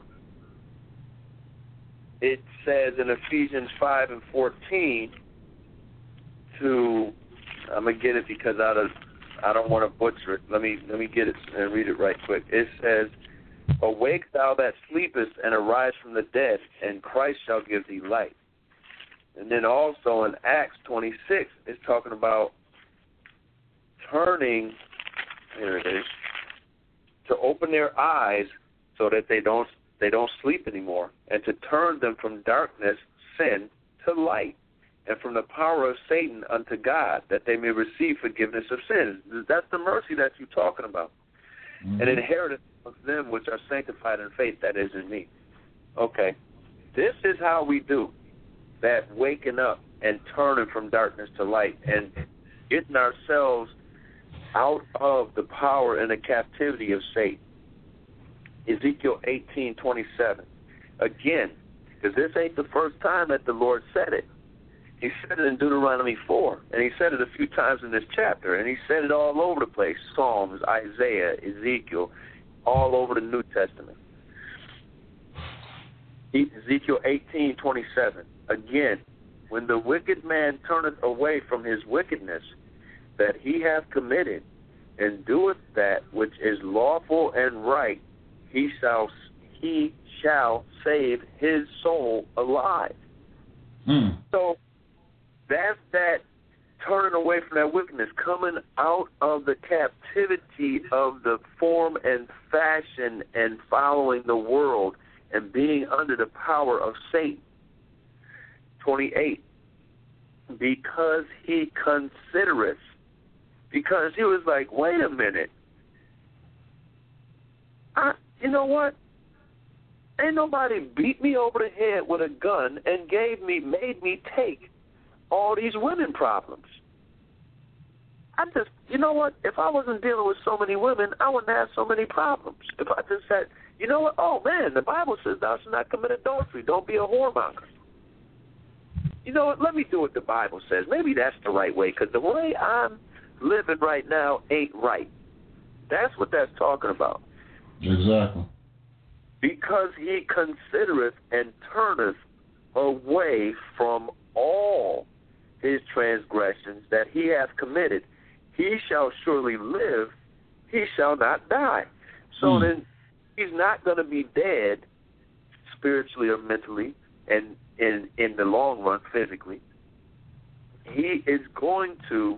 it says in Ephesians five and fourteen to, I'm going to get it because I don't, I don't want to butcher it. Let me, let me get it and read it right quick. It says, awake thou that sleepest, and arise from the dead, and Christ shall give thee light. And then also in Acts twenty-six, it's talking about turning, here it is, to open their eyes so that they don't they don't sleep anymore, and to turn them from darkness, sin, to light, and from the power of Satan unto God, that they may receive forgiveness of sins. That's the mercy that you're talking about. Mm-hmm. An inheritance of them which are sanctified in faith, that is in me. Okay. This is how we do that, waking up and turning from darkness to light and getting ourselves out of the power and the captivity of Satan. Ezekiel eighteen twenty-seven. Again, because this ain't the first time that the Lord said it. He said it in Deuteronomy four, and he said it a few times in this chapter, and he said it all over the place. Psalms, Isaiah, Ezekiel, all over the New Testament. Ezekiel eighteen twenty-seven. Again, when the wicked man turneth away from his wickedness that he hath committed, and doeth that which is lawful and right, he shall he shall save his soul alive.
Mm.
So that's that turning away from that wickedness, coming out of the captivity of the form and fashion and following the world and being under the power of Satan. twenty-eight. Because he considereth. Because he was like, wait a minute. I, you know what? Ain't nobody beat me over the head with a gun and gave me, made me take all these women problems. I just, you know what? If I wasn't dealing with so many women, I wouldn't have so many problems. If I just said, you know what? Oh, man, the Bible says thou shalt not commit adultery. Don't be a whoremonger. You know what? Let me do what the Bible says. Maybe that's the right way, because the way I'm living right now ain't right. That's what that's talking about.
Exactly.
Because he considereth and turneth away from all his transgressions that he hath committed, he shall surely live, he shall not die. So mm. then he's not going to be dead spiritually or mentally and in, in the long run physically. He is going to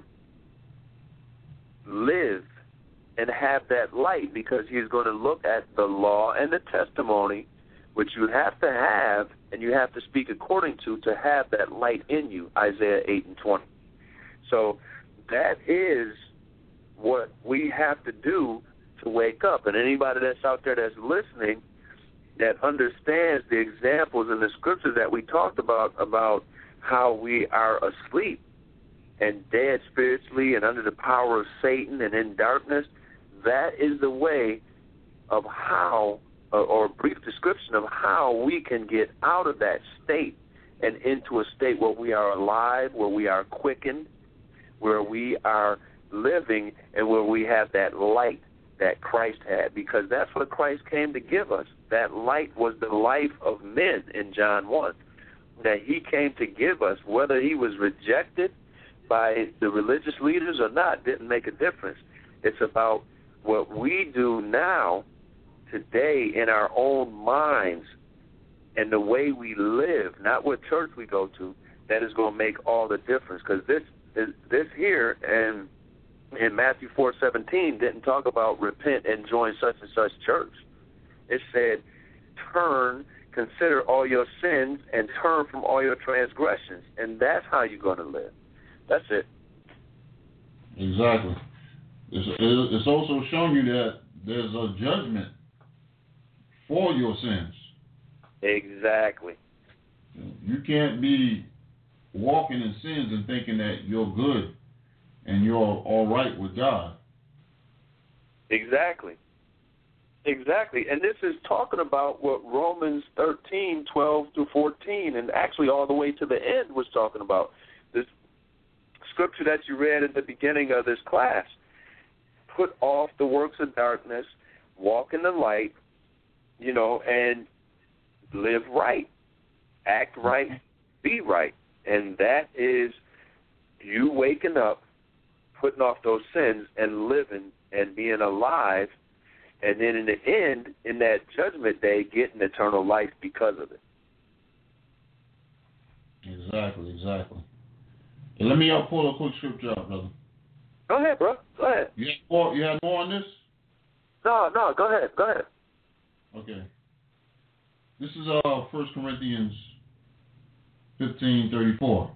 live and have that light because he's going to look at the law and the testimony, which you have to have and you have to speak according to to have that light in you, Isaiah eight and twenty. So that is what we have to do to wake up. And anybody that's out there that's listening that understands the examples in the scriptures that we talked about, about how we are asleep and dead spiritually and under the power of Satan and in darkness, that is the way of how, or a brief description of how we can get out of that state and into a state where we are alive, where we are quickened, where we are living, and where we have that light that Christ had, because that's what Christ came to give us. That light was the life of men in John one, that he came to give us. Whether he was rejected by the religious leaders or not didn't make a difference. It's about what we do now, today, in our own minds and the way we live, not what church we go to, that is going to make all the difference. Because this, this here and in Matthew four seventeen didn't talk about repent and join such and such church. It said turn, consider all your sins, and turn from all your transgressions. And that's how you're going to live. That's it.
Exactly. It's, it's also showing you that there's a judgment for your sins.
Exactly.
You can't be walking in sins and thinking that you're good and you're all right with God.
Exactly. Exactly. And this is talking about what Romans thirteen, twelve through fourteen, and actually all the way to the end was talking about. This scripture that you read at the beginning of this class. Put off the works of darkness, walk in the light, you know, and live right, act right, be right. And that is you waking up, putting off those sins, and living and being alive, and then in the end, in that judgment day, getting eternal life because of it.
Exactly, exactly. Hey, let me uh, pull a quick scripture up, brother.
Go ahead, bro. Go ahead.
You had more, you had more on this?
No, no, go ahead. Go ahead.
Okay. This is uh First Corinthians fifteen thirty-four.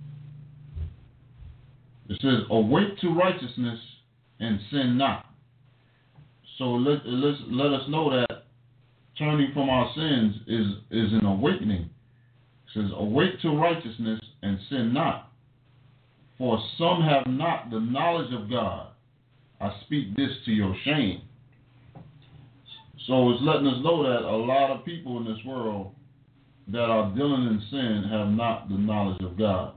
It says, awake to righteousness and sin not. So let, let, let us know that turning from our sins is, is an awakening. It says, awake to righteousness and sin not. For some have not the knowledge of God. I speak this to your shame. So it's letting us know that a lot of people in this world that are dealing in sin have not the knowledge of God.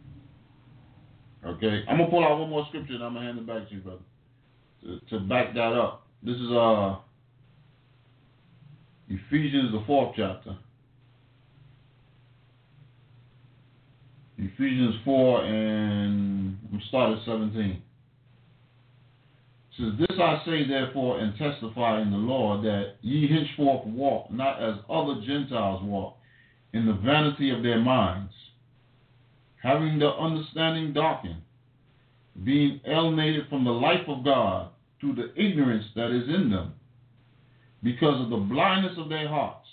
Okay, I'm going to pull out one more scripture and I'm going to hand it back to you, brother, to, to back that up. This is uh Ephesians, the fourth chapter. Ephesians four, and we start at seventeen. It says, this I say therefore and testify in the Lord, that ye henceforth walk not as other Gentiles walk, in the vanity of their minds, having the understanding darkened, being alienated from the life of God through the ignorance that is in them, because of the blindness of their hearts,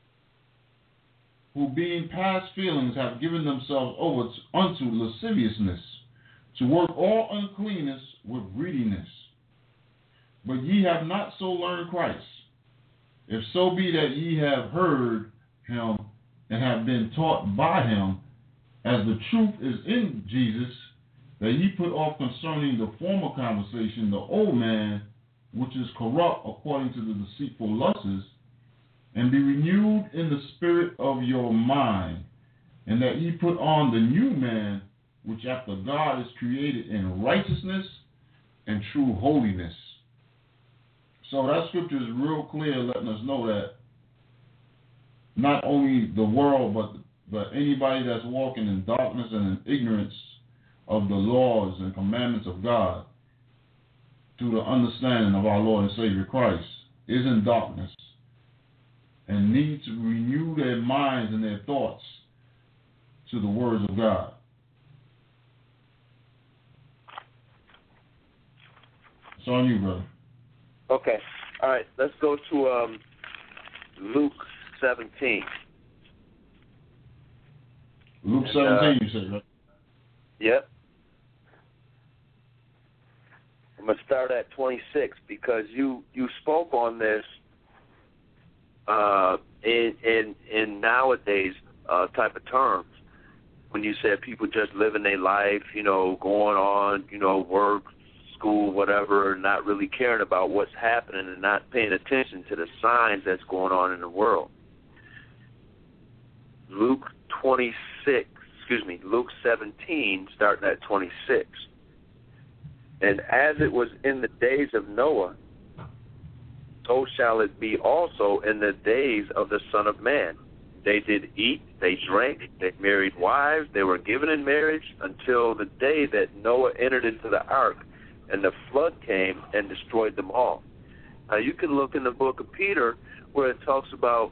who being past feelings have given themselves over to, unto lasciviousness, to work all uncleanness with greediness. But ye have not so learned Christ, if so be that ye have heard him and have been taught by him, as the truth is in Jesus, that ye put off concerning the former conversation the old man, which is corrupt according to the deceitful lusts, and be renewed in the spirit of your mind, and that ye put on the new man, which after God is created in righteousness and true holiness. So that scripture is real clear, letting us know that not only the world, but but anybody that's walking in darkness and in ignorance of the laws and commandments of God through the understanding of our Lord and Savior Christ is in darkness and need to renew their minds and their thoughts to the words of God. It's on you, brother.
Okay. All right. Let's go to um, Luke seventeen.
Luke
and,
seventeen,
uh,
you said, right?
Yep. I'm going to start at twenty-six because you, you spoke on this uh, in, in, in nowadays uh, type of terms when you said people just living their life, you know, going on, you know, work, school, whatever, not really caring about what's happening and not paying attention to the signs that's going on in the world. Luke twenty-six, excuse me, Luke seventeen, starting at twenty-six. And as it was in the days of Noah, so shall it be also in the days of the Son of Man. They did eat, they drank, they married wives, they were given in marriage until the day that Noah entered into the ark, and the flood came and destroyed them all. Now you can look in the book of Peter where it talks about,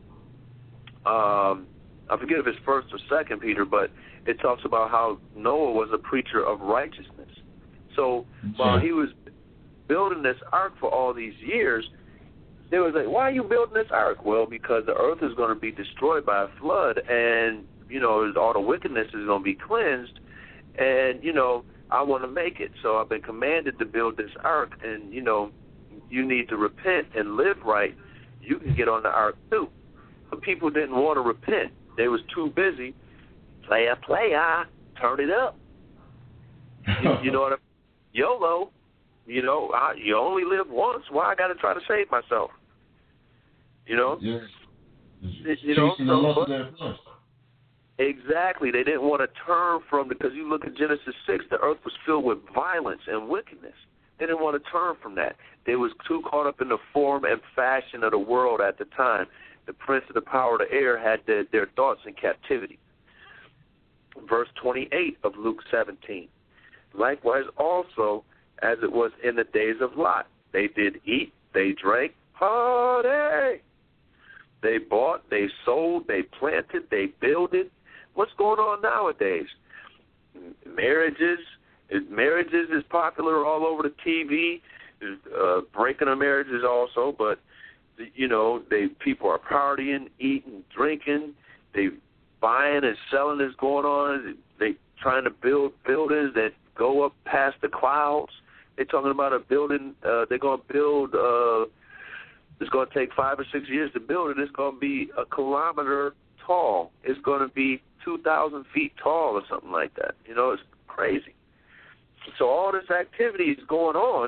um, I forget if it's first or second Peter, but it talks about how Noah was a preacher of righteousness. So while he was building this ark for all these years, they was like, why are you building this ark? Well, because the earth is going to be destroyed by a flood, and, you know, all the wickedness is going to be cleansed, and, you know, I want to make it. So I've been commanded to build this ark, and, you know, you need to repent and live right. You can get on the ark too. But people didn't want to repent. They was too busy. Playa, playa, turn it up. You, you know what I mean? YOLO. You know, I, you only live once. Why I got to try to save myself? You know?
Yeah.
You know,
Chasing
so,
the lust
but,
of their flesh.
Exactly. They didn't want to turn from, because you look at Genesis six, the earth was filled with violence and wickedness. They didn't want to turn from that. They was too caught up in the form and fashion of the world at the time. The prince of the power of the air had their, their thoughts in captivity. Verse twenty-eight of Luke seventeen. Likewise also, as it was in the days of Lot, they did eat, they drank, party. They bought, they sold, they planted, they builded. What's going on nowadays? Marriages, marriages is popular all over the T V. Uh, breaking of marriages also, but you know, they people are partying, eating, drinking. They buying and selling is going on. They trying to build buildings that go up past the clouds. They're talking about a building. Uh, they're going to build. Uh, it's going to take five or six years to build it. It's going to be a kilometer tall. It's going to be two thousand feet tall or something like that. You know, it's crazy. So all this activity is going on.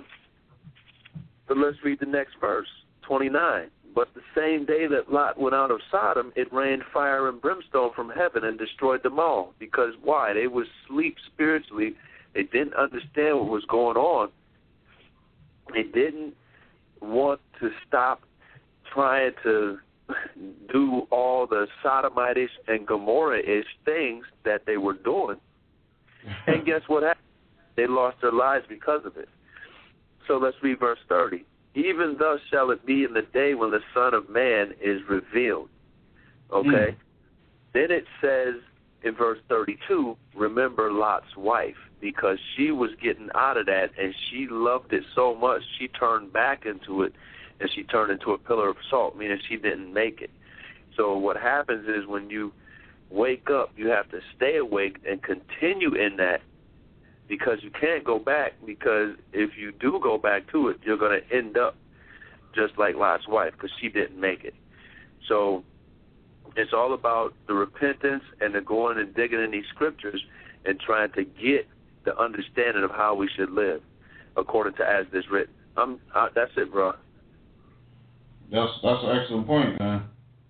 But let's read the next verse, twenty-nine. But the same day that Lot went out of Sodom, it rained fire and brimstone from heaven and destroyed them all. Because why? They were asleep spiritually. They didn't understand what was going on. They didn't want to stop trying to do all the Sodomitish and Gomorrah-ish things that they were doing. And guess what happened? They lost their lives because of it. So let's read verse thirty. Even thus shall it be in the day when the Son of Man is revealed. Okay? Mm. Then it says in verse thirty-two, remember Lot's wife, because she was getting out of that and she loved it so much she turned back into it and she turned into a pillar of salt, meaning she didn't make it. So what happens is when you wake up, you have to stay awake and continue in that, because you can't go back, because if you do go back to it, you're going to end up just like Lot's wife, because she didn't make it. So it's all about the repentance and the going and digging in these scriptures and trying to get the understanding of how we should live according to as this written. Um, uh, that's it, bro.
That's that's an excellent point, man.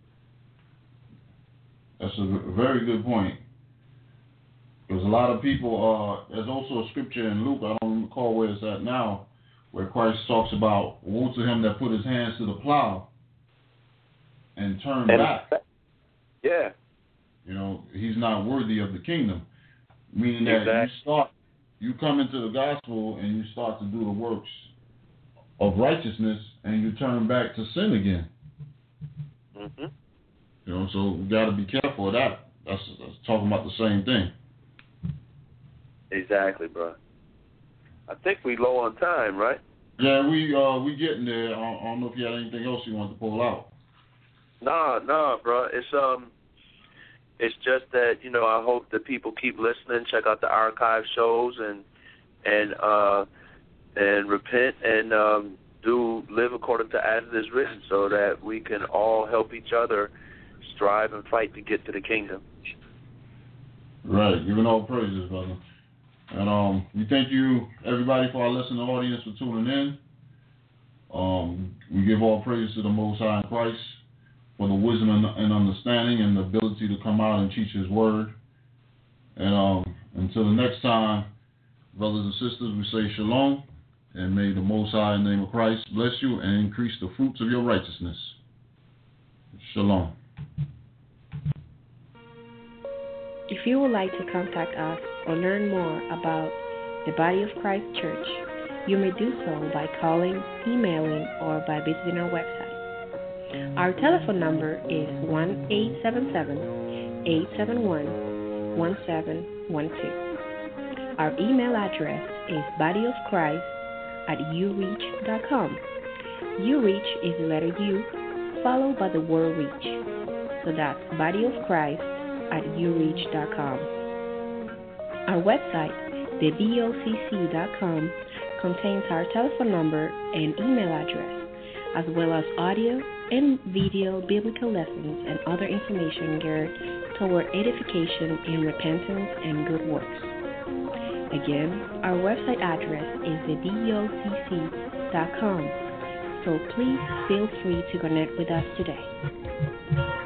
That's a very good point. Because a lot of people, uh, there's also a scripture in Luke, I don't recall where it's at now, where Christ talks about, woe to him that put his hands to the plow and turn and, back.
Yeah.
You know, he's not worthy of the kingdom. Meaning that
exactly.
you start, you come into the gospel and you start to do the works of righteousness and you turn back to sin again.
Mm-hmm.
You know, so we got to be careful of that. That's, that's talking about the same thing.
Exactly, bro. I think we low on time, right?
Yeah, we uh we getting there. I don't, I don't know if you had anything else you want to pull out.
Nah, nah, bro. It's um, it's just that, you know, I hope that people keep listening, check out the archive shows, and and uh and repent and um do live according to as it is written, so that we can all help each other strive and fight to get to the kingdom.
Right, giving all praises, brother. And um, we thank you, everybody, for our listening audience for tuning in. Um, we give all praise to the Most High in Christ for the wisdom and understanding and the ability to come out and teach His word. And um, until the next time, brothers and sisters, we say shalom, and may the Most High in the name of Christ bless you and increase the fruits of your righteousness. Shalom.
If you would like to contact us or learn more about the Body of Christ Church, you may do so by calling, emailing, or by visiting our website. Our telephone number is one eight seven seven, eight seven one, one seven one two. Our email address is bodyofchrist at ureach dot com. Ureach is the letter U followed by the word reach. So that's bodyofchrist at ureach dot com. Our website, the B O C C dot com, contains our telephone number and email address, as well as audio and video biblical lessons and other information geared toward edification in repentance and good works. Again, our website address is the B O C C dot com. so please feel free to connect with us today.